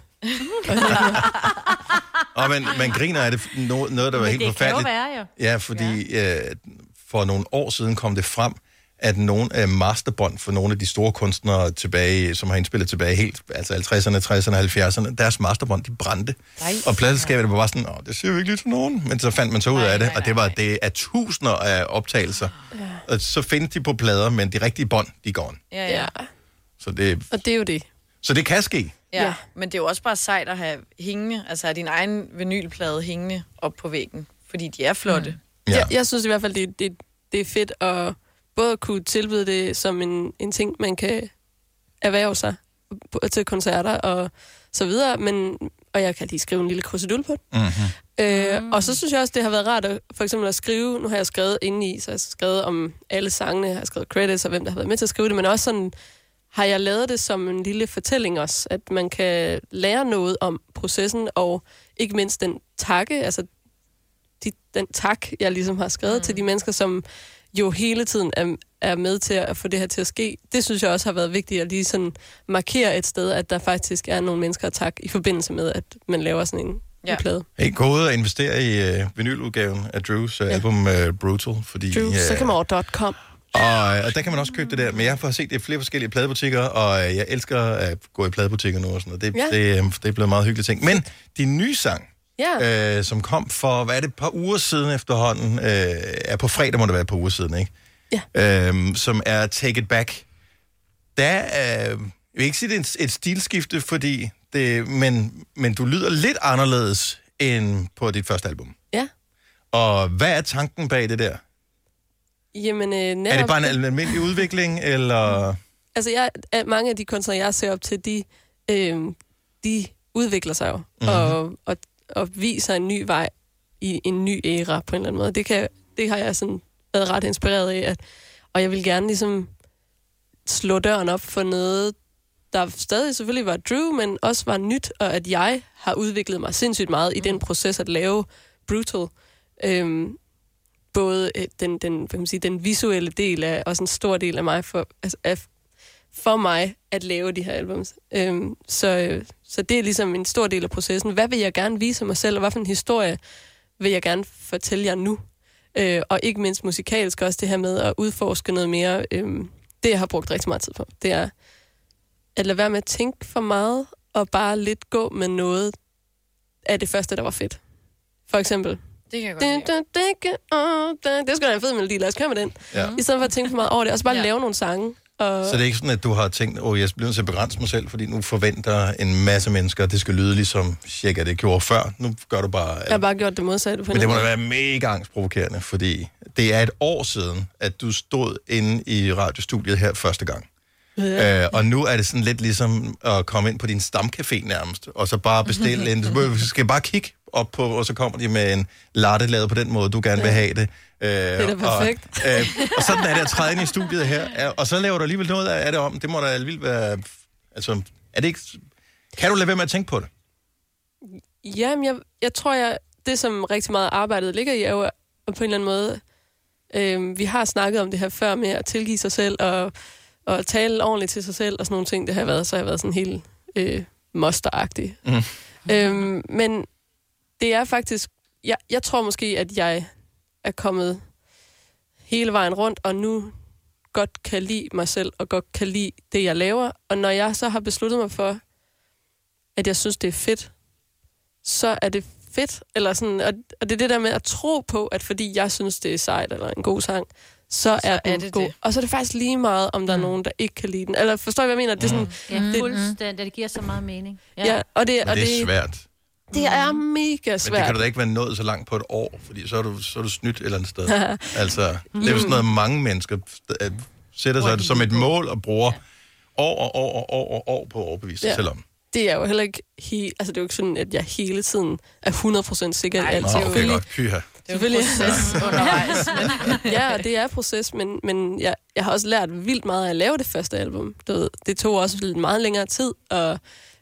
og man, man griner af det noget, noget der var helt forfærdeligt. Det kan jo være, jo. Ja, fordi ja. Øh, for nogle år siden kom det frem, at nogle af masterbånd for nogle af de store kunstnere tilbage, som har indspillet tilbage helt, altså halvtredserne, tresserne, halvfjerdserne, deres masterbånd, de brændte. Nej. Og pladeselskabet var bare sådan, åh, det siger jo ikke lige til nogen. Men så fandt man så ud af det, og det var det af tusinder af optagelser. Ja. Og så findes de på plader, men de rigtige bånd, de går on. Ja, ja. Så det, og det er jo det. Så det kan ske. Ja, ja, men det er jo også bare sejt at have hængende, altså din egen vinylplade hængende op på væggen, fordi de er flotte. Mm. Ja. Jeg, jeg synes i hvert fald, det, det, det er fedt at både kunne tilbyde det som en, en ting, man kan erhverve sig til koncerter og så videre, men, og jeg kan lige skrive en lille krusedul på det. Mm-hmm. Øh, og så synes jeg også, det har været rart at, for eksempel at skrive, nu har jeg skrevet indeni, så jeg har skrevet om alle sangene, jeg har skrevet credits og hvem der har været med til at skrive det, men også sådan, har jeg lavet det som en lille fortælling også, at man kan lære noget om processen, og ikke mindst den takke, altså de, den tak, jeg ligesom har skrevet mm. til de mennesker, som jo hele tiden er, er med til at få det her til at ske. Det synes jeg også har været vigtigt at lige sådan markere et sted, at der faktisk er nogle mennesker at takke i forbindelse med, at man laver sådan en, ja. en plade. Hey, gå ud og investere i uh, vinyludgaven af Drews uh, ja. album uh, Brutal, fordi... Drew Sycamore punktum com Og, og der kan man også købe det der, men jeg har set det i flere forskellige pladebutikker, og jeg elsker at gå i pladebutikker nu og sådan noget. Det, ja. det, det, det er blevet meget hyggeligt ting. Men din nye sang, ja. øh, som kom for, hvad er det, et par uger siden efterhånden, øh, er på fredag, må det være et par uger siden, ikke? Ja. Øhm, som er Take It Back. Der er, jeg vil ikke sige, det er et, et stilskifte, fordi det, men, men du lyder lidt anderledes end på dit første album. Ja. Og hvad er tanken bag det der? Jamen, øh, netop... Er det bare en almindelig udvikling, eller...? Altså, jeg, mange af de kunstnere, jeg ser op til, de, øh, de udvikler sig jo, mm-hmm. og, og, og viser en ny vej i en ny æra på en eller anden måde. Det, kan, det har jeg sådan været ret inspireret af, at, og jeg vil gerne ligesom slå døren op for noget, der stadig selvfølgelig var Drew, men også var nyt, og at jeg har udviklet mig sindssygt meget i den proces at lave Brutal. Øh, både den, den, hvad kan man sige, den visuelle del af, også en stor del af mig, for, altså, af, for mig at lave de her albums. Øhm, så, så det er ligesom en stor del af processen. Hvad vil jeg gerne vise mig selv, og hvad for en historie vil jeg gerne fortælle jer nu? Øh, og ikke mindst musikalsk også det her med at udforske noget mere. Øhm, det, jeg har brugt rigtig meget tid på, det er at lade være med at tænke for meget, og bare lidt gå med noget af det første, der var fedt. For eksempel... Det kan jeg godt lide. Det skal da en fed melodi, lad os køre med den. Ja. I stedet for at tænke for meget over det, og så bare ja. lave nogle sange. Og... Så det er ikke sådan, at du har tænkt, åh, jeg bliver nødt til at begrænse mig selv, fordi nu forventer en masse mennesker, at det skal lyde ligesom cirka det gjorde før. Nu gør du bare... Jeg har bare gjort det modsatte. Men det må da være mega angstprovokerende, fordi det er et år siden, at du stod inde i radiostudiet her første gang. Ja. Øh, og nu er det sådan lidt ligesom at komme ind på din stamcafé nærmest, og så bare bestille en... Du skal bare kigge op på, og så kommer de med en latte lavet på den måde, du gerne vil have det. Øh, det er da perfekt. Og, øh, og sådan er det at træde ind i studiet her, og så laver du alligevel noget af det om. Det må da alligevel være... Altså, er det ikke... Kan du lade være med at tænke på det? Jamen, jeg, jeg tror, jeg, det som rigtig meget arbejdet ligger i, er jo på en eller anden måde... Øh, vi har snakket om det her før med at tilgive sig selv, og, og tale ordentligt til sig selv, og sådan nogle ting. Det har været, så har jeg været sådan helt øh, mosteragtig. Mm. Øh, men det er faktisk... Jeg, jeg tror måske, at jeg er kommet hele vejen rundt, og nu godt kan lide mig selv, og godt kan lide det, jeg laver. Og når jeg så har besluttet mig for, at jeg synes, det er fedt, så er det fedt. Eller sådan, og, og det er det der med at tro på, at fordi jeg synes, det er sejt, eller en god sang, så, så er den det god. det. Og så er det faktisk lige meget, om der er nogen, der ikke kan lide den. Eller forstår I, hvad jeg mener? Det er sådan, Ja, det, fuldstændig. Det giver så meget mening. ja, og det, Men og det er det, svært. det er mega svært. Men det kan du da ikke være nået så langt på et år, fordi så er du, så er du snydt et eller andet sted. Altså, det er jo sådan noget, mange mennesker øh, sætter sig som et mål og bruger år og år og år og år på at overbevise sig Ja. selv om. Det er jo heller ikke he- altså det er jo ikke sådan, at jeg hele tiden er hundrede procent sikker. Nej, altid. nå, okay, godt. Kyha. Det er jo en proces undervejs. Men... ja, det er proces, men, men jeg, jeg har også lært vildt meget af at lave det første album. Du ved, det tog også lidt meget længere tid, og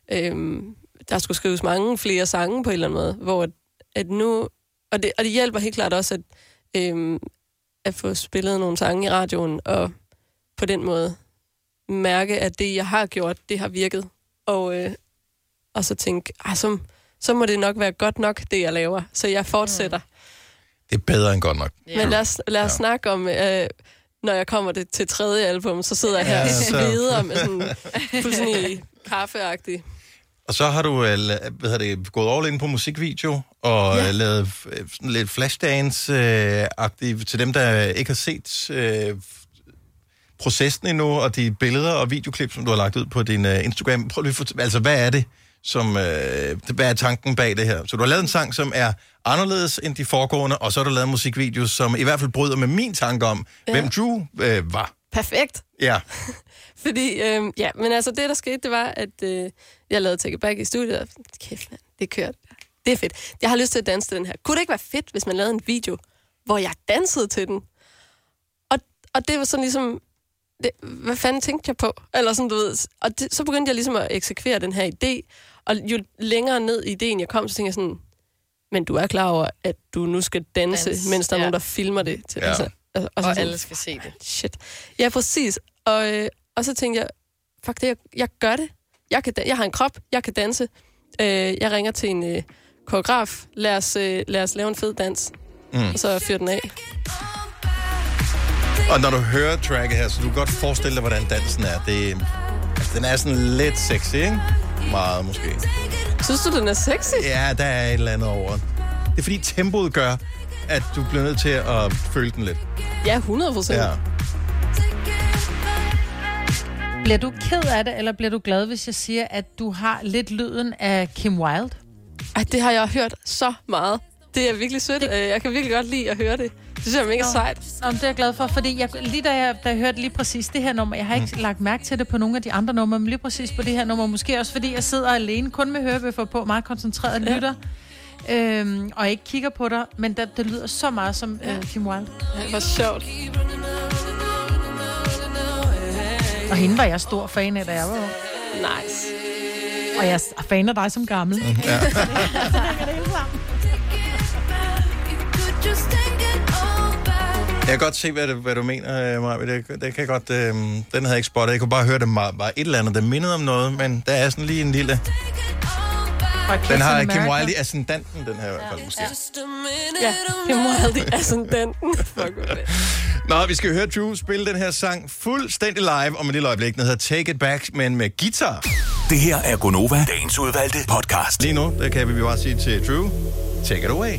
øhm, der skulle skrives mange flere sange på en eller anden måde, hvor at, at nu... Og det, og det hjælper helt klart også at, øhm, at få spillet nogle sange i radioen, og på den måde mærke, at det, jeg har gjort, det har virket. Og, øh, og så tænke, så, så må det nok være godt nok, det jeg laver. Så jeg fortsætter. Det er bedre end godt nok. Yeah. Men lad os, lad os ja. snakke om, øh, når jeg kommer det til tredje album, så sidder jeg her Ja, og så- sveder med sådan fuldstændig kaffeagtig. Og så har du øh, la- hvad hedder det, gået all in på musikvideo, og ja. lavet øh, sådan lidt flashdance-agtigt til dem, der ikke har set øh, processen endnu, og de billeder og videoklip, som du har lagt ud på din øh, Instagram. Prøv lige at fortælle, altså hvad er det, som, øh, hvad er tanken bag det her? Så du har lavet en sang, som er anderledes end de foregående, og så har du lavet en musikvideo, som i hvert fald bryder med min tanke om, ja. hvem Drew øh, var. Perfekt. Ja. Fordi, øh, ja, men altså det, der skete, det var, at øh, jeg lavede Take It Back i studiet, og kæft, man, det kørte. Det er fedt. Jeg har lyst til at danse til den her. Kunne det ikke være fedt, hvis man lavede en video, hvor jeg dansede til den? Og, og det var sådan ligesom, det, hvad fanden tænkte jeg på? Eller sådan, du ved. Og det, så begyndte jeg ligesom at eksekvere den her idé, og jo længere ned i ideen jeg kom, så tænkte jeg sådan, men du er klar over, at du nu skal danse, Dans, mens der er ja. nogen, der filmer det. Til, Ja. altså, altså, Og, så og sådan, alle skal se det. Shit. Ja, præcis. Og, øh, og så tænkte jeg, fuck det, jeg, jeg gør det. Jeg, kan, da- jeg har en krop, jeg kan danse. Øh, jeg ringer til en øh, koreograf. Lad os, øh, lad os lave en fed dans. Mm. Og så fyr den af. Og når du hører tracket her, så du kan godt forestille dig, hvordan dansen er. Det, altså, den er sådan lidt sexy, ikke? Meget måske. Synes du, den er sexy? Ja, der er et eller andet over. Det er fordi tempoet gør, at du bliver nødt til at føle den lidt. Ja, hundrede procent. Ja. Bliver du ked af det, eller bliver du glad, hvis jeg siger, at du har lidt lyden af Kim Wilde? Ej, det har jeg hørt så meget. Det er virkelig sødt. Det... Jeg kan virkelig godt lide at høre det. Det synes jeg er mega Nå. sejt. Nå, det er jeg glad for, fordi jeg, lige da jeg, da jeg hørte lige præcis det her nummer, jeg har ikke mm. lagt mærke til det på nogle af de andre numre, men lige præcis på det her nummer, måske også fordi jeg sidder alene, kun med hørebøffer på, meget koncentreret Ja. lytter, øhm, og ikke kigger på dig, men det, det lyder så meget som øh, Kim Wilde. Ja, hvor sjovt. Og hende var jeg stor fan af, da jeg var ung. Nice. Og jeg er fan af dig som gammel. Mm, ja. Jeg kan godt se, hvad du, hvad du mener, Maja. Det, det kan jeg godt, øh, den havde jeg ikke spottet. Jeg kunne bare høre det meget, bare et eller andet, der mindede om noget, men der er sådan lige en lille... Den har Kim Wilde i ascendanten, den her i hvert fald, måske. Ja, Kim Wilde i ascendanten. Fuck, hvad det. Nå, vi skal høre Drew spille den her sang fuldstændig live om et lille øjeblik. Den hedder Take It Back, men med guitar. Det her er Gonova, dagens udvalgte podcast. Lige nu, der kan vi bare sige til Drew, take it away.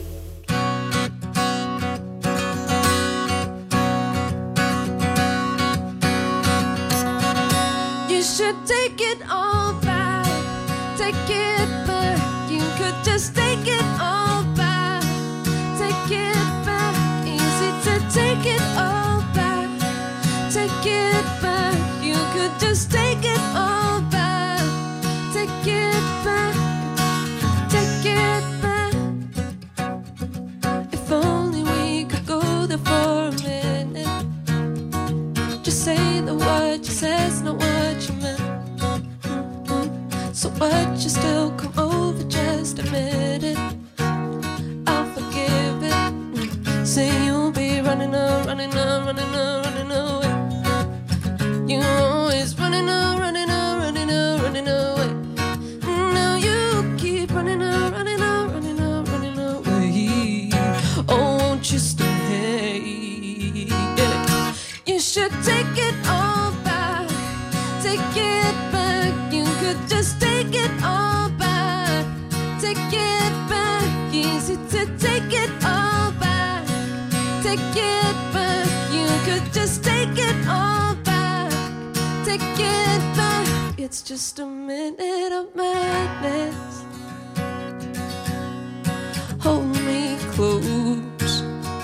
You should take it all back. Take it back. You could just take it all back. Take it back. Easy to take it all back. Take it back. You could just take it all back. Take it back. Take it back. If only we could go there for a minute. Just say the word you said's not what you meant. So what, you still come over, just admit it. I'll forgive it. Say you'll be running up, running up, running up, running away. You always running up, running up, running up, running away. Now you keep running up, running up, running up, running away. Oh, won't you stay? take it back. You could just take it all back. Take it back. Easy to take it all back. Take it back. You could just take it all back. Take it back. It's just a minute of madness. Hold me close.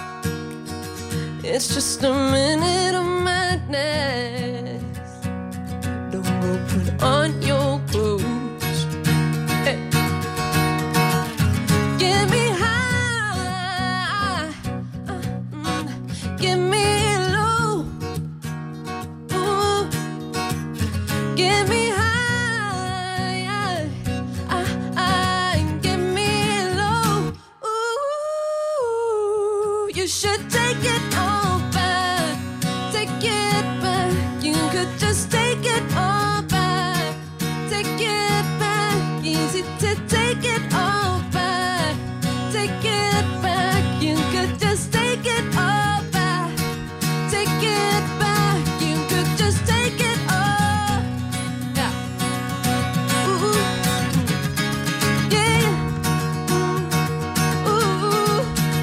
It's just a minute of madness. Don't go put on your clothes. Hey. Get me high. Uh, mm. Get me low. Ooh. Get me high. I, I, get me low. Ooh. You should take it all back. Take it back. You could just take it all back. Take it back. Easy to take it all back. Take it back. You could just take it all back. Take it back. You could just take it all. Yeah. Ooh. Yeah. Ooh. Ooh.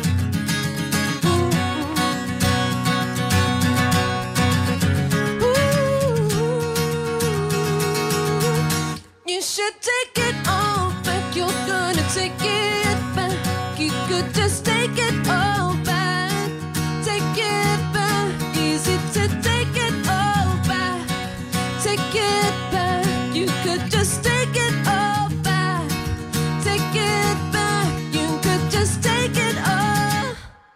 You should take it all back. You're gonna take it back. You could just take it all back. Take it back. Easy to take it all back. Take it back. You could just take it all back. Take it back. You could just take it all.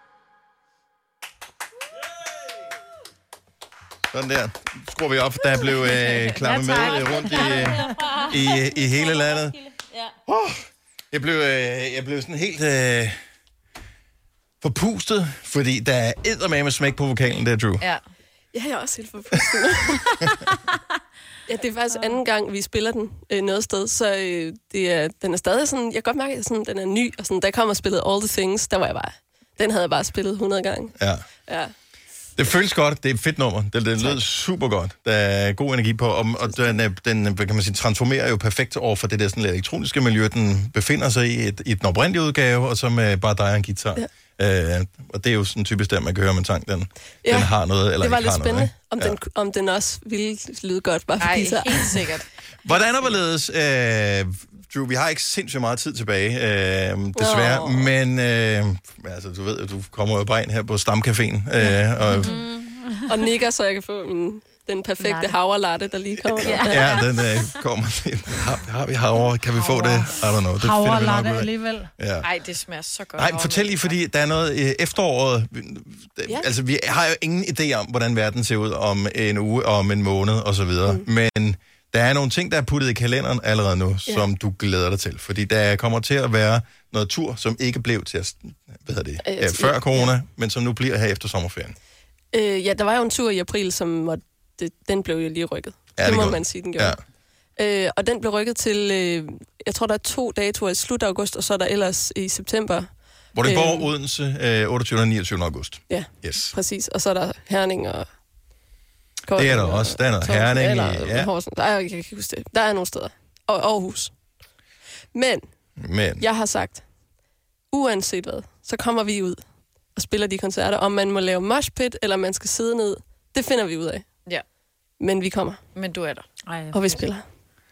Sådan der. Skruer vi op. Der blev øh, klappet med øh, rundt i, øh, i, i hele landet. Oh, jeg, blev, øh, jeg blev sådan helt øh, forpustet, fordi der er eddermame smæk på vokalen der, Drew. Ja. Ja, jeg er også helt forpustet. Ja, det er faktisk anden gang, vi spiller den øh, noget sted, så øh, det er, den er stadig sådan, jeg kan godt mærke, at sådan, den er ny, og sådan, der kommer spillet All the Things, der var jeg bare, den havde jeg bare spillet hundrede gange. Ja. Ja. Det føles godt. Det er et fedt nummer. Det, det lød super godt. Der er god energi på, og, og den, den hvad kan man sige, transformerer jo perfekt over for det der sådan lidt elektroniske miljø, den befinder sig i, et, i den oprindelige udgave, og så med bare dig og en guitar. Ja. Øh, og det er jo sådan typisk der, man kan høre, om en sang, den, ja, den har noget, eller det var ikke lidt har spændende, noget. om, den, om den også ville lyde godt, bare for Ej, guitar. helt sikkert. Hvordan er hvorledes, øh, Drew, vi har ikke sindssygt meget tid tilbage, øh, desværre, oh. men øh, altså, du ved, at du kommer jo bare ind her på Stamcaféen, øh, og mm. og nikker, så jeg kan få min, den perfekte havre-latte, der lige kommer. ja, den øh, kommer. Har, har vi havre? Kan vi få det? I don't know. Det havre latte alligevel. Ja. Ej, det smager så godt. Nej, fortæl lige, fordi der er noget øh, efteråret. Ja. Altså, vi har jo ingen idé om, hvordan verden ser ud om en uge, om en måned og så videre. Mm. Men der er nogle ting, der er puttet i kalenderen allerede nu, ja. som du glæder dig til. Fordi der kommer til at være noget tur, som ikke blev til at, hvad hedder det, ja, før corona, ja. men som nu bliver her efter sommerferien. Øh, ja, der var jo en tur i april, som var, det, den blev jo lige rykket. Ja, det, det må godt. man sige, den gjorde. Ja. Øh, og den blev rykket til, øh, jeg tror, der er to datoer i slut august, og så er der ellers i september. Vordingborg, øh, Odense, øh, otteogtyvende og niogtyvende august. Ja, yes. præcis. Og så er der Herning og... Det er der også. Der er noget Herning. Eller, ja. Horsens. Der er, jeg kan ikke huske det. Der er nogle steder. Og Aarhus. Men, Men jeg har sagt, uanset hvad, så kommer vi ud og spiller de koncerter. Om man må lave moshpit, eller man skal sidde ned, det finder vi ud af. Ja. Men vi kommer. Men du er der. Ej, og vi spiller.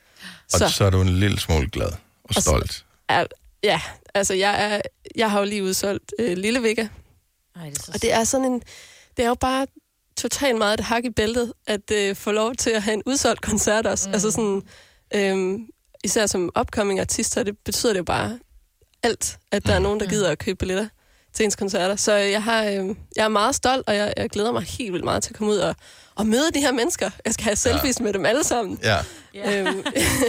Og så. så er du en lille smule glad og, og stolt. Så, er, ja, altså jeg, er, jeg har jo lige udsolgt øh, Lille Vega. Ej, det er så og det er sådan en... Det er jo bare totalt meget et hak i bæltet, at øh, få lov til at have en udsolgt koncert også. Mm. Altså sådan... Øh, især som upcoming artist, så det betyder det jo bare alt, at der mm. er nogen, der gider at købe billetter til ens koncerter. Så jeg, har, øh, jeg er meget stolt, og jeg, jeg glæder mig helt vildt meget til at komme ud og, og møde de her mennesker. Jeg skal have selfies ja. med dem alle sammen. Ja. Øhm.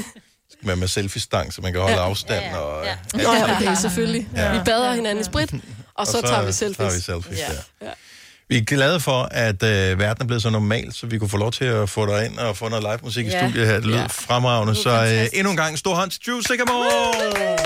med, med selfie-stang, så man kan holde ja. afstand. Ja, ja. Og, ja. Nå ja, okay, selvfølgelig. Ja. Vi bader hinanden i sprit, og, og så, så tager vi selfies. Tager vi selfies ja. Ja. Ja. Vi er glade for, at øh, verden er blevet så normal, så vi kunne få lov til at få dig ind og få noget live musik ja. i studiet her. Det lød ja. fremragende. Så øh, endnu en gang, stor hånd til Drew Sigamore!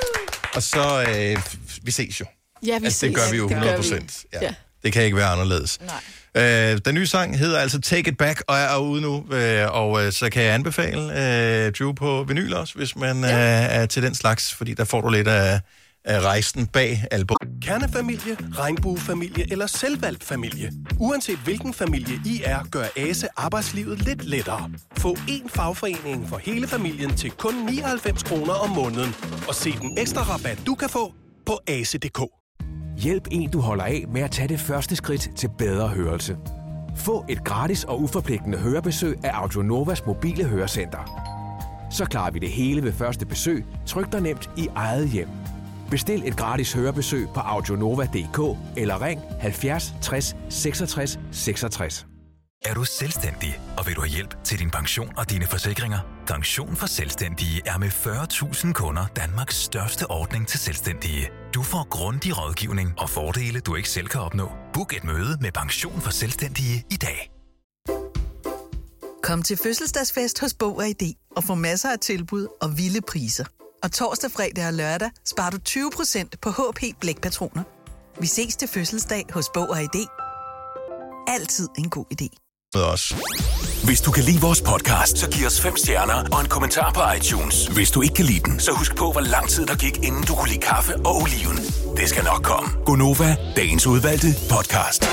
Og så, øh, vi ses jo. Ja, vi altså, ses. Det gør vi jo hundrede procent. Ja. Ja. Det kan ikke være anderledes. Øh, den nye sang hedder altså Take It Back, og er ude nu. Øh, og øh, så kan jeg anbefale øh, Drew på vinyl også, hvis man ja. øh, er til den slags, fordi der får du lidt af, af rejsen bag album. Kernefamilie, regnbuefamilie eller selvvalgt familie. Uanset hvilken familie I er, gør Ase arbejdslivet lidt lettere. Få én fagforening for hele familien til kun nioghalvfems kroner om måneden. Og se den ekstra rabat, du kan få på ase punktum d k. Hjælp en, du holder af med at tage det første skridt til bedre hørelse. Få et gratis og uforpligtende hørebesøg af Audionovas mobile hørecenter. Så klarer vi det hele ved første besøg, tryk dig nemt i eget hjem. Bestil et gratis hørebesøg på audionova punktum d k eller ring halvfjerds tres seksogtres seksogtres. Er du selvstændig, og vil du have hjælp til din pension og dine forsikringer? Pension for Selvstændige er med fyrre tusind kunder Danmarks største ordning til selvstændige. Du får grundig rådgivning og fordele, du ikke selv kan opnå. Book et møde med Pension for Selvstændige i dag. Kom til fødselsdagsfest hos Bog og I D og få masser af tilbud og vilde priser. Og torsdag, fredag og lørdag sparer du tyve procent på H P blækpatroner. Vi ses til fødselsdag hos Bog og I D. Altid en god idé. Os. Hvis du kan lide vores podcast, så giv os fem stjerner og en kommentar på iTunes. Hvis du ikke kan lide den, så husk på, hvor lang tid der gik, inden du kunne lide kaffe og oliven. Det skal nok komme. Gonova, dagens udvalgte podcast.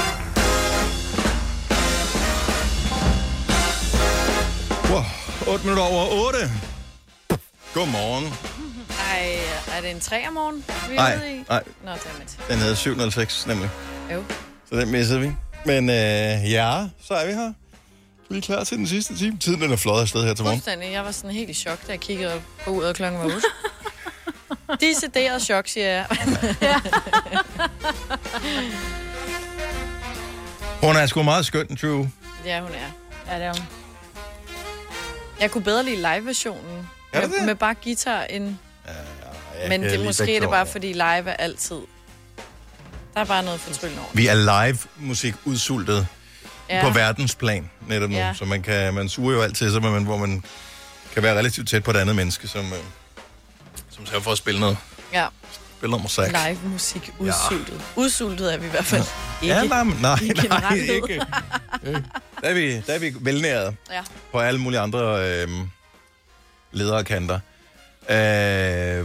Wow, otte minutter over otte. Godmorgen. Ej, er det en tre om morgen, vi er Nej, ude i? nej. Nå, dammit. Den hedder syv nul seks, nemlig. Jo. Så den missede vi. Men øh, ja, så er vi her. Vi er klar til den sidste time. Tiden den er flot afsted her til morgen. Fuldstændig. Jeg var sådan helt i chok, da jeg kiggede på uret, og klokken var otte. Decideret chok, siger jeg. Hun er sgu meget skøn, Drew. Ja, hun er. Ja, det er hun. Jeg kunne bedre lide live-versionen. Er det med, det? med bare guitar end... Ja, Men jeg det lige måske begge er det to. bare, fordi live er altid... Der er bare noget fortryllende over. Vi er live-musik udsultet Ja. ja. på verdensplan netop nu. Ja. Ja. Så man, kan, man suger jo altid, så man, hvor man kan være relativt tæt på et andet menneske, som, øh, som sørger for at spille noget. Ja. Spille noget musik. Live musik udsultet. Ja. Udsultet er vi i hvert fald ikke. Ja, nej, nej, I nej, generelt. ikke. Der er vi, der er vi velnæret Ja. på alle mulige andre øh, ledere kanter. Øh,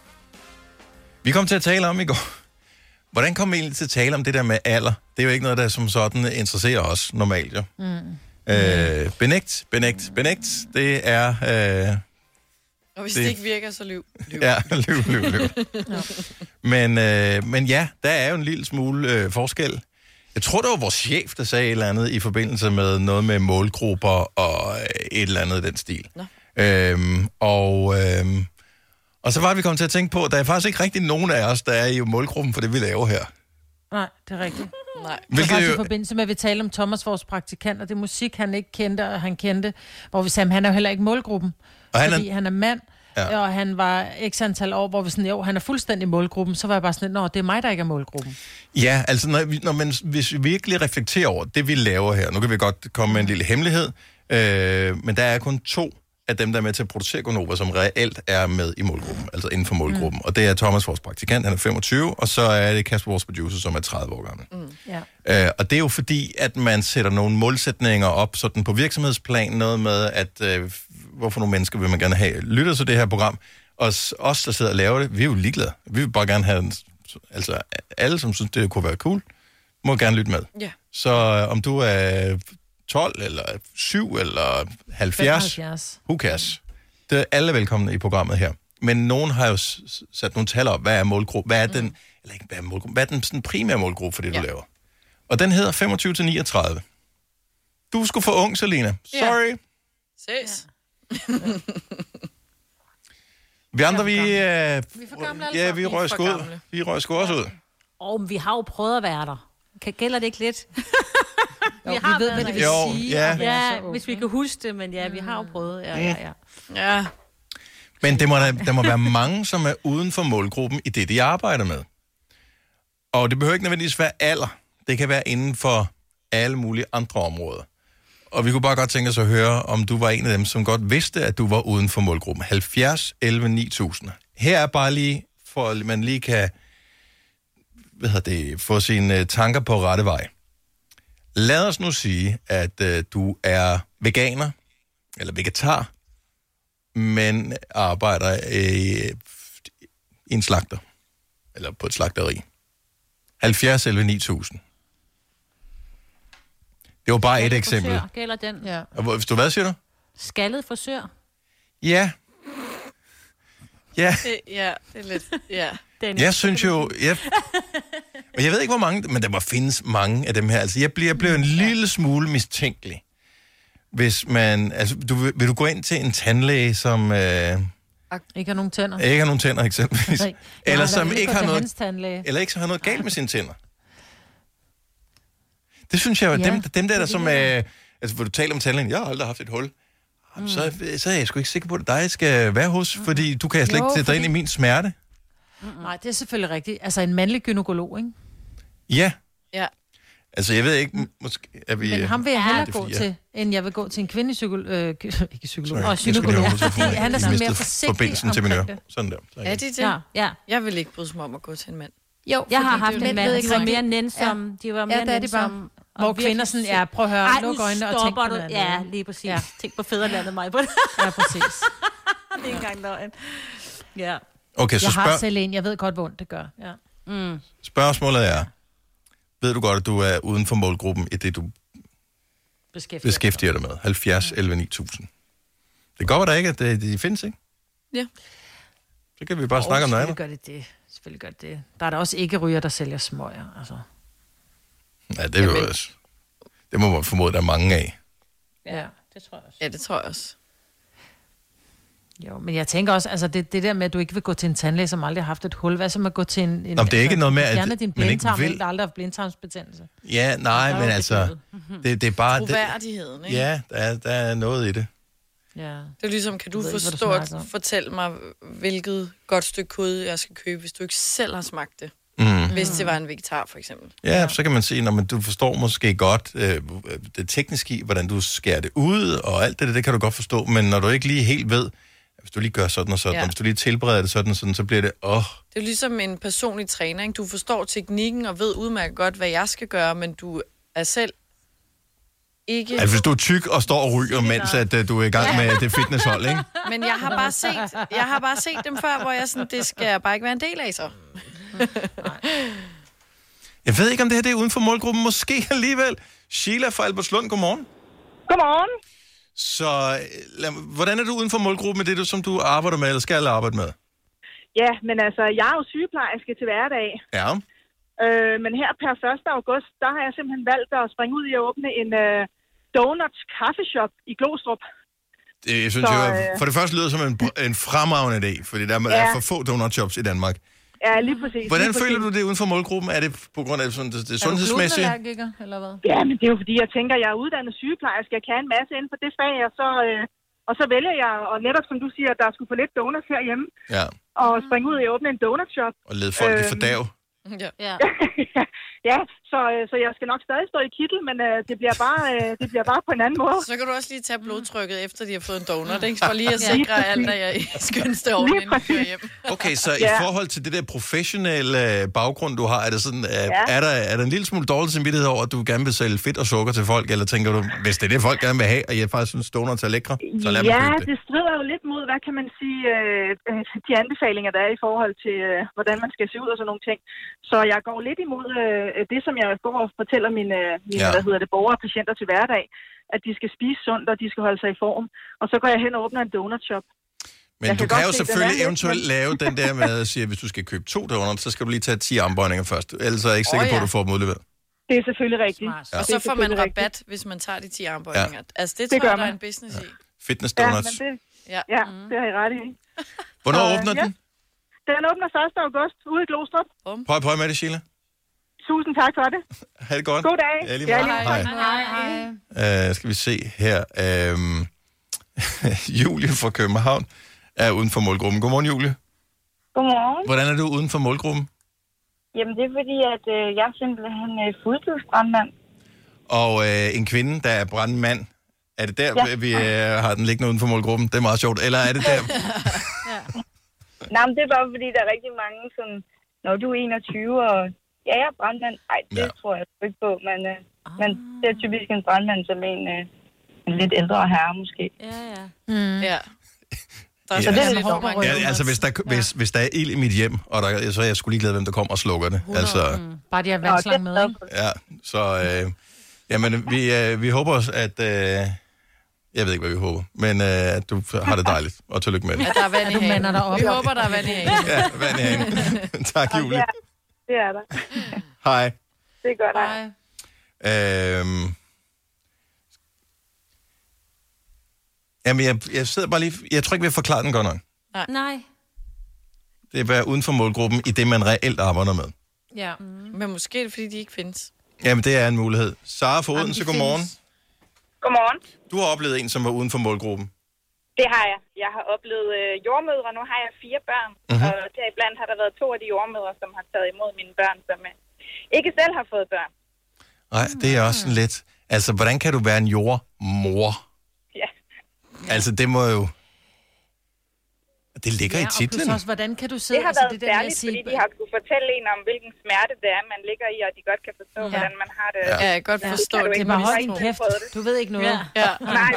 vi kom til at tale om i går. Hvordan kom vi egentlig til at tale om det der med alder? Det er jo ikke noget, der som sådan interesserer os normalt, jo. Mm. Øh, benægt, benægt, benægt. Det er... Øh, Og hvis det- det ikke virker, så lyv. lyv. ja, lyv, lyv, lyv. Men, øh, men ja, der er jo en lille smule øh, forskel. Jeg tror, det var vores chef, der sagde et eller andet i forbindelse med noget med målgrupper og øh, et eller andet i den stil. Nå. Øhm, og, øhm, og så var vi kommet til at tænke på, at der er faktisk ikke rigtig nogen af os, der er i målgruppen for det, vi laver her. Nej, det er rigtigt. Nej. Det var Hvilket faktisk jo- i forbindelse med, at vi talte om Thomas, vores praktikant, og det er musik, han ikke kendte, og han kendte, hvor vi sagde, at han er jo heller ikke målgruppen. Og han er- fordi han er mand, Ja. ja. og han var x antal år, hvor vi sådan, jo, han er fuldstændig målgruppen. Så var jeg bare sådan, nå, det er mig, der ikke er målgruppen. Ja, altså når, vi- når man, hvis vi virkelig reflekterer over det, vi laver her, nu kan vi godt komme med en lille hemmelighed, øh, men der er kun to af dem, der er med til at producere Gonova, som reelt er med i målgruppen, altså inden for målgruppen. Mm. Og det er Thomas, vores praktikant, han er femogtyve, og så er det Kasper, vores producer, som er tredive år gammel. Mm. Ja. Øh, og det er jo fordi, at man sætter nogle målsætninger op sådan på virksomhedsplan, noget med, at øh, hvorfor nogle mennesker vil man gerne have lytter til det her program. Og s- os, der sidder og laver det, vi er jo ligeglade. Vi vil bare gerne have, en, altså alle, som synes, det kunne være cool, må gerne lytte med. Ja. Så øh, om du er tolv, eller syv, eller halvfjerds, femoghalvfjerds. who cares? Det er alle velkomne i programmet her. Men nogen har jo s- s- sat nogle tal op. Hvad er målgruppe? Hvad er den, mm. eller ikke, hvad er målgruppe? Hvad er den sådan primære målgruppe for det, ja. du laver? Og den hedder femogtyve til niogtredive. Du er sgu for ung, Selina. Sorry. Ses. Vi andre, vi... Øh, Vi er for gamle alle ja, sammen. vi Vi er røg for sgu ud. gamle. Vi røg sgu også ud. Og vi har jo prøvet at være der. Kan, gælder det ikke lidt? Jo, vi ved, hvad det vil Jo, sige. ja. at være så Ja, ung. hvis vi kan huske det, men ja, vi har jo prøvet. Ja, ja, ja. Ja. Men det må, der, der må være mange, som er uden for målgruppen i det, de arbejder med. Og det behøver ikke nødvendigvis være alder. Det kan være inden for alle mulige andre områder. Og vi kunne bare godt tænke os at høre, om du var en af dem, som godt vidste, at du var uden for målgruppen. halvfjerds elleve ni tusind. Her er bare lige, for at man lige kan hvad hedder det, få sine tanker på rette vej. Lad os nu sige, at øh, du er veganer, eller vegetar, men arbejder i, i en slagter, eller på et slagteri. halvfjerds elleve ni tusind. Det var bare et eksempel. Frisør, gælder den? Ja. Og hvor- Hvis du hvad siger du? Skaldet frisør? Ja. Ja. Det, ja, det er lidt... Ja. Jeg synes jo... Jeg, og jeg ved ikke, hvor mange... Men der må findes mange af dem her. Altså, jeg bliver, jeg bliver en lille smule mistænkelig. Hvis man... Altså, du, vil vil du gå ind til en tandlæge, som... Øh, Ikke har nogen tænder. ikke har nogen tænder, eksempelvis. Nej. Eller Nej, som eller ikke gå har til noget... hans tandlæge. Eller ikke så har noget galt med sine tænder. Det synes jeg jo, Ja, dem, dem der, der det som... er Øh, altså, hvor du taler om tandlægen, jeg har aldrig haft et hul. Mm. Så, så er jeg sgu ikke sikker på, at dig skal være hos, mm. fordi du kan slet Jo, ikke sætte dig ind fordi- i min smerte. Mm-mm. Nej, det er selvfølgelig rigtigt. Altså en mandlig gynekolog, ikke? Ja. Ja. Altså, jeg ved ikke, m- måske er vi... Men ham vil jeg Ja, hellere det er gå fordi, til, end jeg vil gå til en kvindelig psykolog. Øh, ikke psykolog. Sorry, Og jeg skulle lige gynekolog. have hovedet Fordi han er sådan mere forsigtig forbindelsen til min omkring øre. det. Sådan der. Så Er de det? Ja. ja. Jeg vil ikke bryde mig om at gå til en mand. Jo, Jeg har fordi haft det er jo en mænd, mand, ved de ikke var rigtigt. mere nænsomme. De var mere Ja, det er de bare. nænsomme. og Hvor virkelig kvinder sådan, søde. ja, prøv at høre, Ej, luk nu øjnene og tænk stopper på du. noget andet. Ja, lige præcis. Ja. Tænk på fædrelandet, mig på det. Ja, præcis. det er ikke engang løgn. Ja. Okay, så jeg har spørg- selv en, jeg ved godt, hvor ondt det gør. Ja. Mm. Spørgsmålet er, ved du godt, at du er uden for målgruppen i det, du Beskæftiger. beskæftiger dig med? halvfjerds elleve ni tusind. Det kan godt være, der ikke, at det- de findes, ikke? Ja. Så kan vi bare Og snakke om noget andet. selvfølgelig gør det det. Selvfølgelig gør det det. Der er der også ikke ryger, der sælger smøger. Altså. Ja, det er jo også... Det må man formode, der er mange af. Ja, det tror jeg også. Ja, det tror jeg også. Jo, men jeg tænker også, altså det, det der med, at du ikke vil gå til en tandlæge, som aldrig har haft et hul. Hvad så med at gå til en... en Nå, men det er ikke noget med, at fjerne din man ikke blindtarm, vil- der aldrig har haft blindtarmsbetændelse. Ja, nej, Der er men jo altså... Det, det er bare... Det, Troværdigheden, ikke? ja, der er, der er noget i det. Ja. Det er ligesom, kan du Jeg ved ikke, hvad du forstå snakker om. at fortælle mig, hvilket godt stykke kød, jeg skal købe, hvis du ikke selv har smagt det? Mm. Hvis det var en vegetar, for eksempel. Ja, så kan man sige, når man, du forstår måske godt øh, det tekniske i, hvordan du skærer det ud, og alt det der, det kan du godt forstå, men når du ikke lige helt ved, hvis du lige gør sådan og sådan, Ja. ja. og hvis du lige tilbereder det sådan og sådan, så bliver det, åh, oh, Det er jo ligesom en personlig træner, ikke? Du forstår teknikken og ved udmærket godt, hvad jeg skal gøre, men du er selv ikke... altså hvis du er tyk og står og ryger, mens at, uh, du er i gang med det fitnesshold, ikke? Men jeg har bare set, jeg har bare set dem før, hvor jeg sådan, det skal jeg bare ikke være en del af så. Jeg ved ikke, om det her det er uden for målgruppen, måske alligevel. Sheila fra Albertslund, godmorgen. Godmorgen. Så øh, lad, hvordan er du uden for målgruppen med det, du, som du arbejder med, eller skal arbejde med? Ja, men altså, jeg er jo sygeplejerske til hverdag. Ja. Øh, men her per første august, der har jeg simpelthen valgt at springe ud i at åbne en uh, donuts kaffeshop i Glostrup. Det, jeg synes Så, jo, øh, for det første lyder som en, en fremragende idé, fordi der Ja. er for få donutshops i Danmark. Ja, lige præcis. Hvordan lige føler præcis. du det uden for målgruppen? Er det på grund af sådan, det, det Er du sundhedsmæssige? glutenallergiker, eller hvad? Ja, men det er jo fordi, jeg tænker, jeg er uddannet sygeplejerske. Jeg kan en masse inden for det fag, og så, øh, og så vælger jeg, og netop som du siger, at der skulle få lidt donuts herhjemme, Ja, og springe ud i at åbne en donutshop. og lede folk i Øhm, fordav. Ja. Ja. Ja, så, øh, så jeg skal nok stadig stå i kittel, men øh, det, bliver bare, øh, det bliver bare på en anden måde. Så kan du også lige tage blodtrykket, efter de har fået en donut, ikke? For lige at sikre, at alt er i skønste orden, Lige inden du kører hjem. Okay, så i Ja. forhold til det der professionelle øh, baggrund, du har, er, det sådan, øh, Ja. er, der, er der en lille smule dårlig samvittighed over, at du gerne vil sælge fedt og sukker til folk, eller tænker du, hvis det er det, folk gerne vil have, og jeg faktisk synes, donuts er lækre, så lad mig Ja, købe det. det strider jo lidt mod, hvad kan man sige, øh, øh, de anbefalinger, der er i forhold til, øh, hvordan man skal se ud og sådan nogle ting. Så jeg går lidt imod øh, det, som jeg går og fortæller mine, mine Ja. hvad hedder det, borgere og patienter til hverdag, at de skal spise sundt, og de skal holde sig i form. Og så går jeg hen og åbner en donutshop. Men Jeg du kan kan godt jo se, den er selvfølgelig lidt, eventuelt men- lave den der med at sige, at hvis du skal købe to donuts, så skal du lige tage ti armbøjninger først. Ellers er jeg ikke sikker Åh, på, ja. at du får dem udleveret. Det er selvfølgelig rigtigt. Smart. Ja. Og Det så er får man selvfølgelig rabat, hvis man tager de ti armbøjninger. Altså, det Det tror gør jeg, der er man. en business i. Fitness Ja, donuts. men det, Ja. ja, det har I ret i. Hvornår Så, åbner ja. den? Den åbner første august ude i Glostrup. Prøv, prøv med det, Sheila. Tusind tak for det. Ha' det godt. God dag. Ja, lige Ja, måde. lige Hej. måde. Hej, hej. Uh, skal vi se her. Um, Julie fra København er uden for målgruppen. Godmorgen, Julie. Godmorgen. Hvordan er du uden for målgruppen? Jamen, det er fordi, at øh, jeg er simpelthen øh, fuldtidsbrandmand. Og uh, en kvinde, der er brandmand. Er det der, Ja. ja. vi uh, har den liggende uden for målgruppen? Det er meget sjovt. Eller er det der? Nej, men det er bare fordi, der er rigtig mange, som, når du er enogtyve, og ja, jeg er brandmand. Ej, det Ja. ja. tror jeg sgu ikke på, men øh, Men det er typisk en brandmand som en, øh, en lidt ældre herre, måske. Ja, ja. Mm. Ja. Der er Ja. så det er lidt hårdt, man Ja, kan- altså, hvis der, hvis, hvis der er ild i mit hjem, og der, så er jeg sgu ligeglad, hvem der kommer og slukker det. Altså, Mm. Bare de har vandslange med, ikke? ja, så... Øh, jamen, vi, øh, vi håber også, at... Øh, jeg ved ikke, hvad vi håber, men øh, at du har det dejligt, og tillykke med det. At der er vand i At du hanen. mander dig op. Vi håber, der er vand i hanen. Ja, vand i hanen. Tak, Julie. Ja, det er der. Hej. Det er godt, hej. Øhm, jamen, jeg, jeg sidder bare lige... Jeg tror ikke, vi har forklaret den godt nok. Nej. Nej. Det er at være uden for målgruppen i det, man reelt arbejder med. Ja. Mm. Men måske er det, fordi de ikke findes. Jamen, det er en mulighed. Sara fra Odense, godmorgen. Godmorgen. Du har oplevet en, som var uden for målgruppen. Det har jeg. Jeg har oplevet øh, jordmødre. Nu har jeg fire børn. Mhm. Og deriblandt har der været to af de jordmødre, som har taget imod mine børn, som øh, ikke selv har fået børn. Nej, det er også sådan lidt... Altså, hvordan kan du være en jordmor? Ja. Altså, det må jo... Det ligger Ja, i og titlen. plus også, hvordan kan du sidde... Det har altså, været det der med at særligt, sige- fordi de har skulle fortælle en om, hvilken smerte det er, man ligger i, og de godt kan forstå, ja. hvordan man har det. Ja, jeg kan godt forstå kan du det. ikke, Det er bare hvis du hold ikke din har kæft. prøvet det. Du ved ikke noget. Ja. Nej,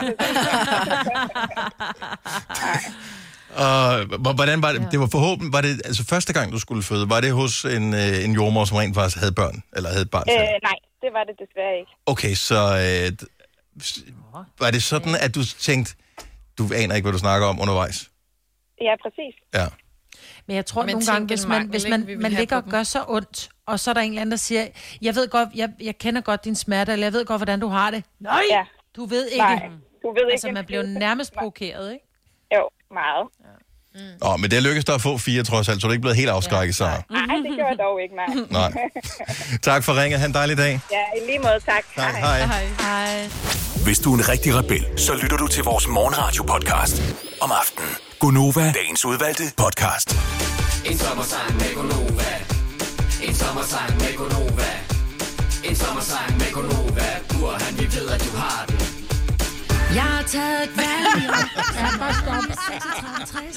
Og h- hvordan var det? Det var forhåbentlig... Var det altså første gang, du skulle føde? Var det hos en, øh, en jordmor, som rent faktisk havde børn? Eller havde et barn selv? øh, nej, det var det desværre ikke. Okay, så øh, d- s- var det sådan, at du tænkte, du aner ikke, hvad du snakker om undervejs? Ja, præcis. Ja. Men jeg tror Men nogle tænk gange, hvis en man, mangel, hvis ikke, man, vi vil man have ligger på og gør så ondt, og så er der en eller anden, der siger, jeg ved godt, jeg, jeg kender godt din smerte, eller jeg ved godt, hvordan du har det. Nej, Ja. du ved ikke. Nej, du ved ikke. Altså, man bliver nærmest provokeret, ikke? Jo, meget. Åh, oh, men det lykkedes dig at få fire, trods alt, så du er ikke blevet helt afskrækket, Sara. Nej, det gjorde jeg dog ikke, nej. Nej. Tak for ringet. Ha' en dejlig dag. Ja, i lige måde, tak. Tak, hej. Hej. Hej. Hvis du er en rigtig rebel, så lytter du til vores morgenradio-podcast om aftenen. Gonova, dagens udvalgte podcast. En sommersang med Gonova. En sommersang med Gonova. En sommersang med Gonova. Burhan, vi ved, at du har den. Jeg har taget et valg i år. Jeg har bare stoppet seksogtredive tres.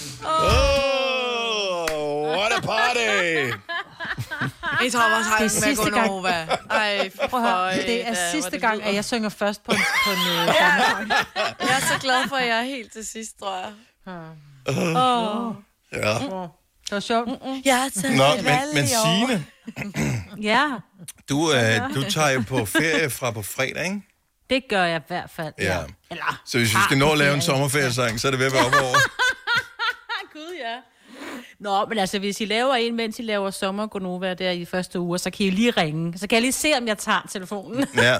Oh, what a party! I tror, Det er med sidste gang. Gonova. Ej, Prøv at høre, det er sidste gang, at jeg synger først på en, på en øh, sommersang. Jeg er så glad for, at jeg er helt til sidst, tror jeg. Åh. Ja. Det var sjovt. Jeg har taget Nå, et men, valg men i år. Signe, Ja, du, øh, du tager jo på ferie fra på fredag, ikke? det gør jeg i hvert fald. Ja. Eller, Så hvis vi skal nå at lave en sommerferiesang, så er det ved at være op over. Gud, ja. Nå, men altså, hvis I laver en, mens I laver sommer Gonova der i de første uger, så kan I lige ringe. Så kan jeg lige se, om jeg tager telefonen. Ja.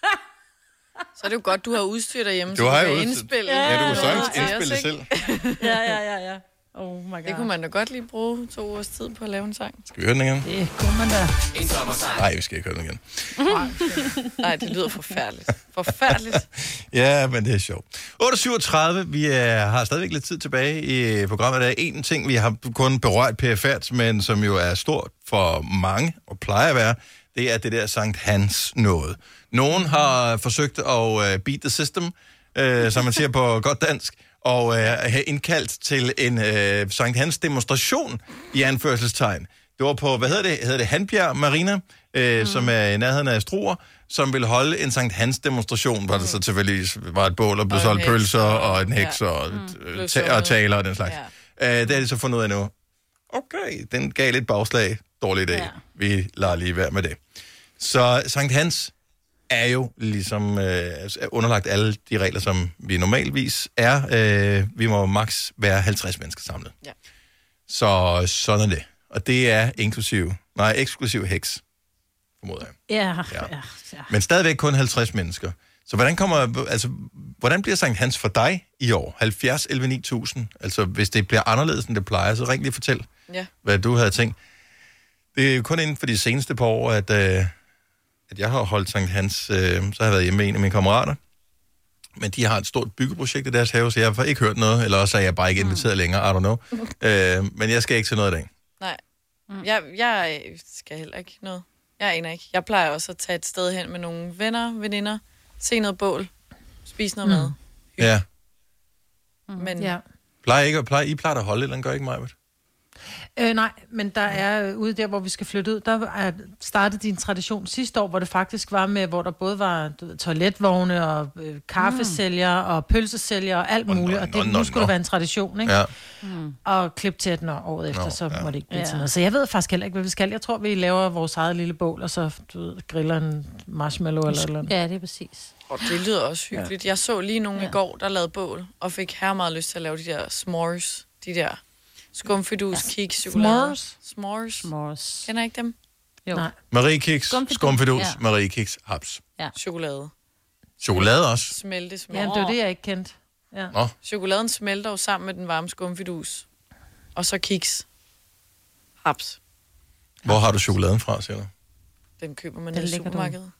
Så er det jo godt, du har udstyr derhjemme, Du så du har kan jo udstyr. indspille. Ja, du kan sagtens til os, indspille ikke? selv. ja, ja, ja, ja. Oh my god. Det kunne man da godt lige bruge to ugers tid på at lave en sang. Skal vi høre den igen? Det kunne man da. En sommersang. Nej, vi skal ikke høre den igen. Nej, det lyder forfærdeligt. Forfærdeligt. Ja, men det er sjovt. otte syvogtredive, vi er, har stadigvæk lidt tid tilbage i programmet. Der er en ting, vi har kun berørt perifært, men som jo er stort for mange, og plejer at være, det er det der Sankt Hans noget. Nogen har forsøgt at uh, beat the system, uh, som man siger på godt dansk, og uh, have indkaldt til en uh, Sankt Hans demonstration i anførselstegn. Det var på, hvad hedder det, hedder det Hanbjerg Marina, øh, mm. som er i nærheden af Struer, som ville holde en Sankt Hans demonstration, hvor mm. der så tilfældigvis var et bål, og blev solgt pølser, og en heks, ja. og, mm. ta- og taler og den slags. Ja. Øh, det har de så fundet ud af nu. Okay, den gav lidt bagslag. Dårlig idé. Ja. Vi lader lige være med det. Så Sankt Hans er jo ligesom øh, underlagt alle de regler, som vi normalvis er. Øh, vi må maks være halvtreds mennesker samlet. Ja. Så sådan er det. Og det er inklusiv, nej, eksklusiv heks, formoder jeg. Ja, Ja. ja, ja. Men stadigvæk kun halvtreds mennesker. Så hvordan kommer, altså, hvordan bliver Sankt Hans for dig i år? halvfjerds elleve ni tusind. Altså, hvis det bliver anderledes, end det plejer, så ring lige fortæl, Ja. hvad du havde tænkt. Det er jo kun inden for de seneste par år, at, øh, at jeg har holdt Sankt Hans, øh, så har jeg været hjemme med en af mine kammerater. Men de har et stort byggeprojekt i deres have, så jeg har ikke hørt noget, eller også er jeg bare ikke inviteret mm. længere, I don't know. øh, men jeg skal ikke til noget i dag. Nej. Jeg, jeg skal heller ikke noget. Jeg aner ikke. Jeg plejer også at tage et sted hen med nogle venner, veninder, se noget bål, spise noget mm. mad. Ja. Men ja. Plejer ikke, plejer, I plejer at holde et eller andet, gør ikke mig? Øh, nej, men der er ude der, hvor vi skal flytte ud, der er startet din tradition sidste år, hvor det faktisk var med, hvor der både var du ved, toiletvogne og øh, kaffesælgere og pølsesælgere og alt muligt, og det, nu skulle det være en tradition, ikke? Ja. Mm. Og klip til den, og året efter, Nå, så ja. må det ikke blive Ja. til noget. Så jeg ved faktisk heller ikke, hvad vi skal. Jeg tror, vi laver vores eget lille bål, og så du ved, griller en marshmallow eller eller andet. Ja, det er præcis. Og det lyder også hyggeligt. Jeg så lige nogen ja. i går, der lavede bål, og fik her meget lyst til at lave de der s'mores, de der skumfidus, ja. kiks, chokolade. S'mores? S'mores. S'mores. Kender I ikke dem? Jo. Nej. Marie Kiks, Skumfidus. skumfidus, Ja. Marie Kiks, haps. Ja. Chokolade. Chokolade også. Smelte, Ja, smelte. det var det, jeg ikke kendte. Ja. Nå. Chokoladen smelter jo sammen med den varme skumfidus. Og så kiks. Haps. Hvor har du chokoladen fra, siger du? Den køber man Den i lægger du. supermarkedet.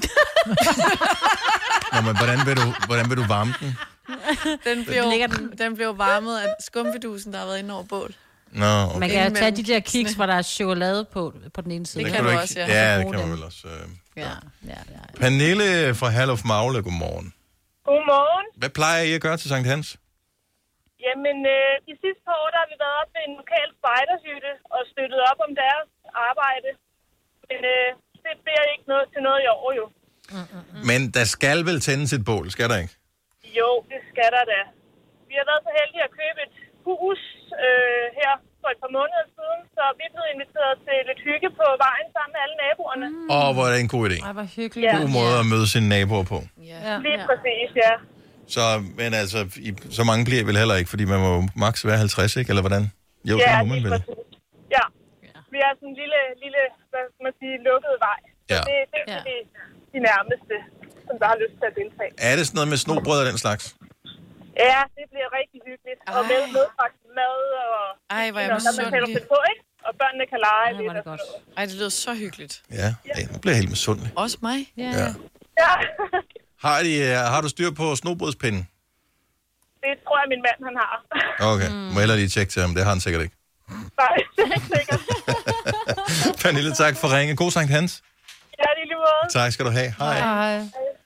Nå, men hvordan vil du, hvordan vil du varme den? Den bliver, jo, den bliver jo varmet af skumfidusen, der har været inde over bål. Nå, okay. Man kan jo tage de der kiks, hvor der er chokolade på, på den ene side. Det Den kan du ikke- også, ja. Ja, Så det brug kan man dem. vel også. Øh. Ja, ja, ja. Pernille fra Herluf Magle, godmorgen. Godmorgen. Hvad plejer I at gøre til Sankt Hans? Jamen, øh, de sidste par år, der har vi været op ved en lokal spejderhytte og støttet op om deres arbejde. Men øh, det bliver ikke noget til noget i år, jo. Men der skal vel tændes et bål, skal der ikke? Jo, det skal der da. Vi har været så heldige at købe et hus øh, her for et par måneder siden, så vi er blevet inviteret til lidt hygge på vejen sammen med alle naboerne. Åh, oh, hvor er det en god idé. Ej, hvor hyggeligt. Ja. God måde at møde sine naboer på. Ja. Lige præcis, ja. Så, men altså, I, så mange bliver I vel heller ikke, fordi man må jo maks være halvtreds, ikke? Eller hvordan? Jo, ja, det må man lige vel. præcis. Ja. Vi er sådan en lille, lille, hvad skal man sige, lukket vej. Ja. Det, det er de, de nærmeste, som der har lyst til at deltage. Er det sådan noget med snobrød og den slags? Ja, det bliver rigtig hyggeligt. Ej. Og med medbragt mad og... Ej, hvor er jeg der man kan misundelig. på, ikke? Og børnene kan lege Ej, lidt. hvor er det og godt. sådan noget. Ej, det lyder så hyggeligt. Ja, ja nu bliver jeg helt misundelig. Også mig? Ja. Ja, Har, de, øh, har du styr på snobrødspinden? det tror jeg, min mand han har. Okay, mm. må jeg lige tjekke til ham. Det har han sikkert ikke. Nej, det er ikke sikkert. Pernille, tak for ringe. God Sankt Hans. Ja, det er lige måde. Tak skal du have. Hej. Hej.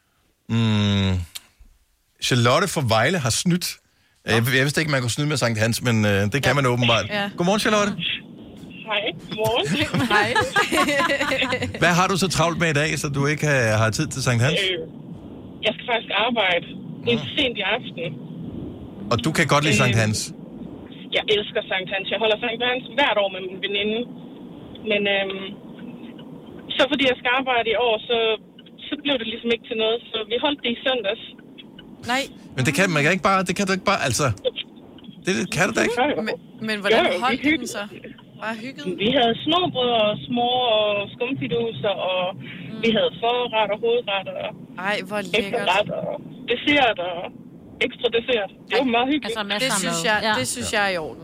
Mm. Charlotte fra Vejle har snydt. Jeg, jeg vidste ikke, man kunne snyde med Sankt Hans, men øh, det kan ja. man åbenbart. Ja. Godmorgen, Charlotte. Hej. Godmorgen. Hej. Hvad har du så travlt med i dag, så du ikke har, har tid til Sankt Hans? Øh, jeg skal faktisk arbejde indtil sent i aften. Og du kan godt lide Sankt Hans. Jeg elsker Sankt Hans. Jeg holder Sankt Hans hvert år med min veninde. Men øhm, så fordi jeg skal arbejde i år, så, så blev det ligesom ikke til noget. Så vi holdt det i søndags. Nej. Men det kan man kan ikke bare, det kan du ikke bare, altså... Det, det kan du da ikke. Men, men hvordan holdt den så? Bare hygget? Vi havde småbrød og små og skumfiduser, og mm. vi havde forret og hovedret og Ej, hvor lækkert. efterret og dessert og ekstra dessert. Det var meget hyggeligt. Altså, Det synes jeg, ja. det synes jeg er i orden.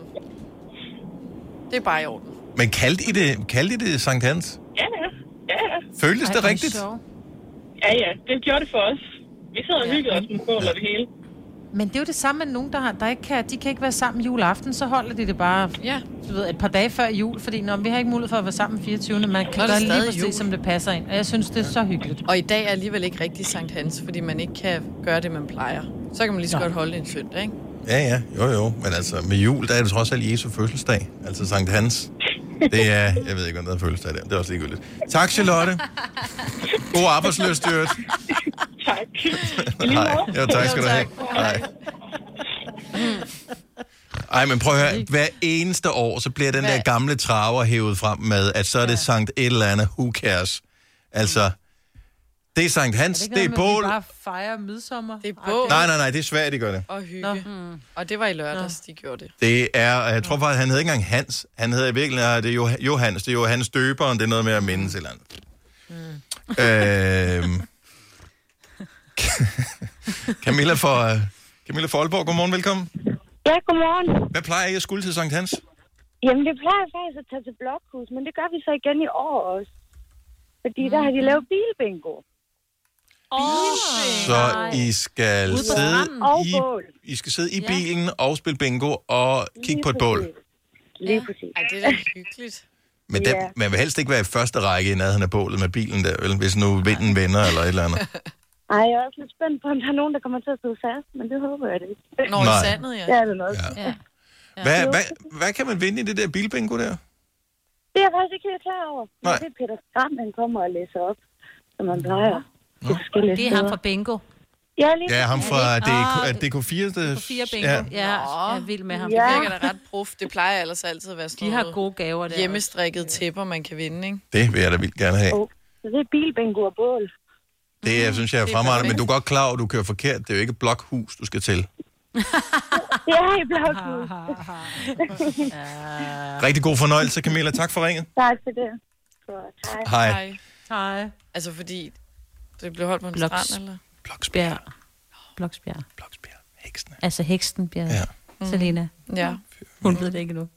Det er bare i orden. Men kaldte I det, kaldte I det Sankt Hans? Ja, ja. ja, ja. Føltes det rigtigt? Ja, ja. Det gjorde det for os. Vi sad og hyggede os med bål og det hele. Men det er jo det samme med nogen, der, har, der ikke kan, de kan ikke være sammen juleaften, så holder de det bare ja. du ved, et par dage før jul, fordi når vi har ikke mulighed for at være sammen fireogtyvende Man kan Nå, det er gøre lige stadig præcis, jul. som det passer ind. Og jeg synes, det er så hyggeligt. Og i dag er alligevel ikke rigtig Sankt Hans, fordi man ikke kan gøre det, man plejer. Så kan man lige så godt holde det en søndag, ikke? Ja, ja, jo, jo. Men altså, med jul, der er det trods alt Jesu fødselsdag. Altså Sankt Hans. Det er, jeg ved ikke, om der er fødselsdag der. Det er også ligegyldigt. Tak, Charlotte. God arbejdsløst, Jørgen. Tak. Hej. Jo, tak skal du have. Hej. Ej, men prøv at høre. Hver eneste år, så bliver den der gamle traver hævet frem med, at så er det Sankt et eller andet. Who cares? Altså, det er Sankt Hans, Er det, det ikke er noget med, bål. at vi bare fejrer midsommer? Det er bål. Nej, nej, nej, det er svært, de gør det. Og hygge. Mm. Og det var i lørdags, de gjorde det. Det er, jeg tror faktisk, han hedder ikke engang Hans. Han hedder i virkeligheden, det er jo Johannes. Det er Johannes Døberen, det er noget med at mindes et eller andet. Mm. Øhm. Camilla for Camilla for Aalborg, godmorgen, velkommen. Ja, godmorgen. Hvad plejer I at skulle til Sankt Hans? Jamen, det plejer faktisk at tage til Blokhus, men det gør vi så igen i år også. Fordi mm. der har de lavet bilbingo. Oh, Så I skal sidde Og i, bål. I skal sidde i bilen og spille bingo og kigge på et bål. Lige præcis. Ej, det er da hyggeligt. Men der, man vil helst ikke være i første række i nærheden af bålet med bilen der, vel? Hvis nu vinden vender eller et eller andet. Ej, jeg er også lidt spændt på, om der er nogen, der kommer til at sidde fast, men det håber jeg det ikke. Nå, i Nej. sandet, ja. Det er det nok. Ja. Ja. Ja. Hvad, hvad, hvad kan man vinde i det der bilbingo der? Det er jeg faktisk ikke helt klar over. Nej. Det er Peter Skram, han kommer og læser op, som man plejer. Nå. Det er ham fra bingo. Ja, lige Ja, ham fra Ja, det- D K fire. D K fire bingo. Ja. Ja, jeg er vild med ham. Det virker da ret prof. Det plejer ellers altid at være sådan De har noget gode gaver der. hjemmestrikket tæpper, man kan vinde, ikke? Det vil jeg da vildt gerne have. Så det er bilbingo og bål. Det jeg synes jeg er Det er fremragende, men perfekt. du er godt klar over, at du kører forkert. Det er jo ikke et blokhus, du skal til. Det er i blokhus. Rigtig god fornøjelse, Camilla. Tak for ringet. Tak for det. Godt. Hej. Hej. Hej. Altså fordi det blev holdt på en Bloks- strand, eller? Bloksbjerg. Bloksbjerg. Bloksbjerg. Heksene. Altså Heksenbjerg. Ja. Mm. Selena. Ja. Hun ved det ikke nu.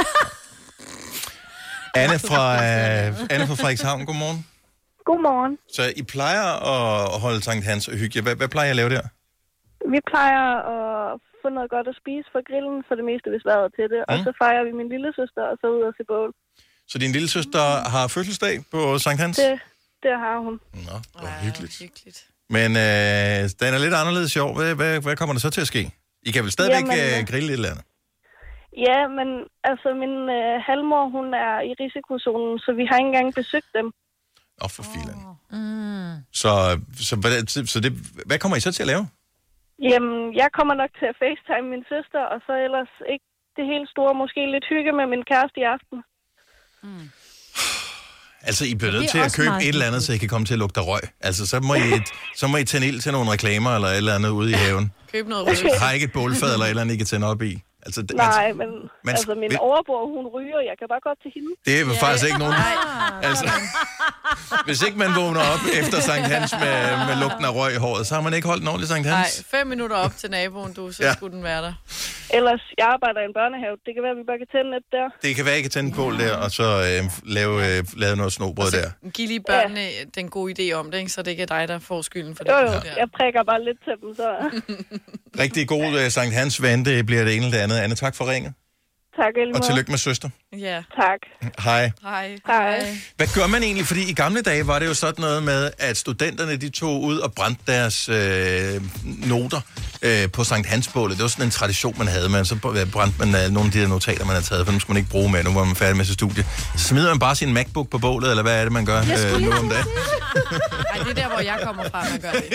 Anne fra, øh, Anne fra Frederikshavn, godmorgen. Godmorgen. Så I plejer at holde Sankt Hans og hygge jer. Hvad, hvad plejer I at lave der? Vi plejer at få noget godt at spise fra grillen, for det meste, hvis vejret er til det. Mm. Og så fejrer vi min lille søster, og så ud og se bål. Så din lille søster har fødselsdag på Sankt Hans? Det, det har hun. Nå, det var hyggeligt. hyggeligt. Men øh, den er lidt anderledes sjov. Hvad, hvad, hvad kommer der så til at ske? I kan vel stadigvæk Jamen, øh, grille et eller andet? Ja, men altså min øh, halvmor, hun er i risikozonen, så vi har ikke engang besøgt dem. Åh, oh, for filan. Mm. Så, så, hvad, så det, hvad kommer I så til at lave? Jamen, jeg kommer nok til at facetime min søster, og så ellers ikke det helt store, måske lidt hygge med min kæreste i aften. Mm. Altså, I bliver Det er nødt til at også købe meget et eller andet, så I kan komme til at lugte røg. Altså, så må I, så må I tænde ild til nogle reklamer eller et eller andet ude i haven. Køb noget Altså, rødt. har I ikke et bålfad eller et eller andet, I kan tænde op i? Altså, det, Nej, men man- altså min vi- overbror, hun ryger, jeg kan bare godt til hende. det er ja, faktisk ikke nogen... Altså, hvis ikke man vågner op efter Sankt Hans med, med lugten af røg i håret, så har man ikke holdt en ordentlig Sankt Nej, Hans. fem minutter op til naboen, du, så Ja. ja. skulle den være der. Ellers, jeg arbejder i en børnehave. Det kan være, at vi bare kan tænde lidt der. Det kan være, I kan tænde på der, og så øh, lave, øh, lave noget snobrød der. Giv lige børnene ja. den gode idé om det, ikke? Så det ikke er dig, der får skylden for det. Jo, jo, Der. jeg prikker bare lidt til dem, så... Rigtig god øh, Sankt Hans ven, det bliver det ene eller det andet. Anne, tak for ringet. Tak, Elmer. Og tillykke med søster. Ja. Tak. Hej. Hej. Hej. Hvad gør man egentlig? Fordi i gamle dage var det jo sådan noget med, at studenterne de tog ud og brændte deres øh, noter øh, på Sankt Hans-bålet. Det var sådan en tradition, man havde. Man, så brændte man øh, nogle af de der notater, man havde taget, for dem skulle man ikke bruge med. Nu var man færdig med sit studie. Så smider man bare sin MacBook på bålet, eller hvad er det, man gør øh, nu om dagen? Ej, det er der, hvor jeg kommer fra, man gør det.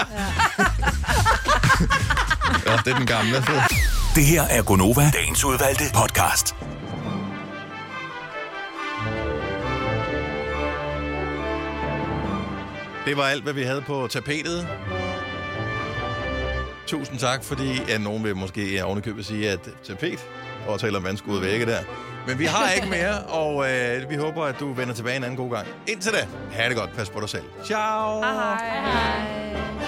Ja, det er den gamle. Det her er Gonova, dagens udvalgte podcast. Det var alt, hvad vi havde på tapetet. Tusind tak, fordi ja, nogen vil måske ovenikøbet sige, at tapet overtaler vandskuede vægge der. Men vi har ikke mere, og øh, vi håber, at du vender tilbage en anden god gang. Indtil da, ha' det godt. Pas på dig selv. Ciao. Hej. Hej.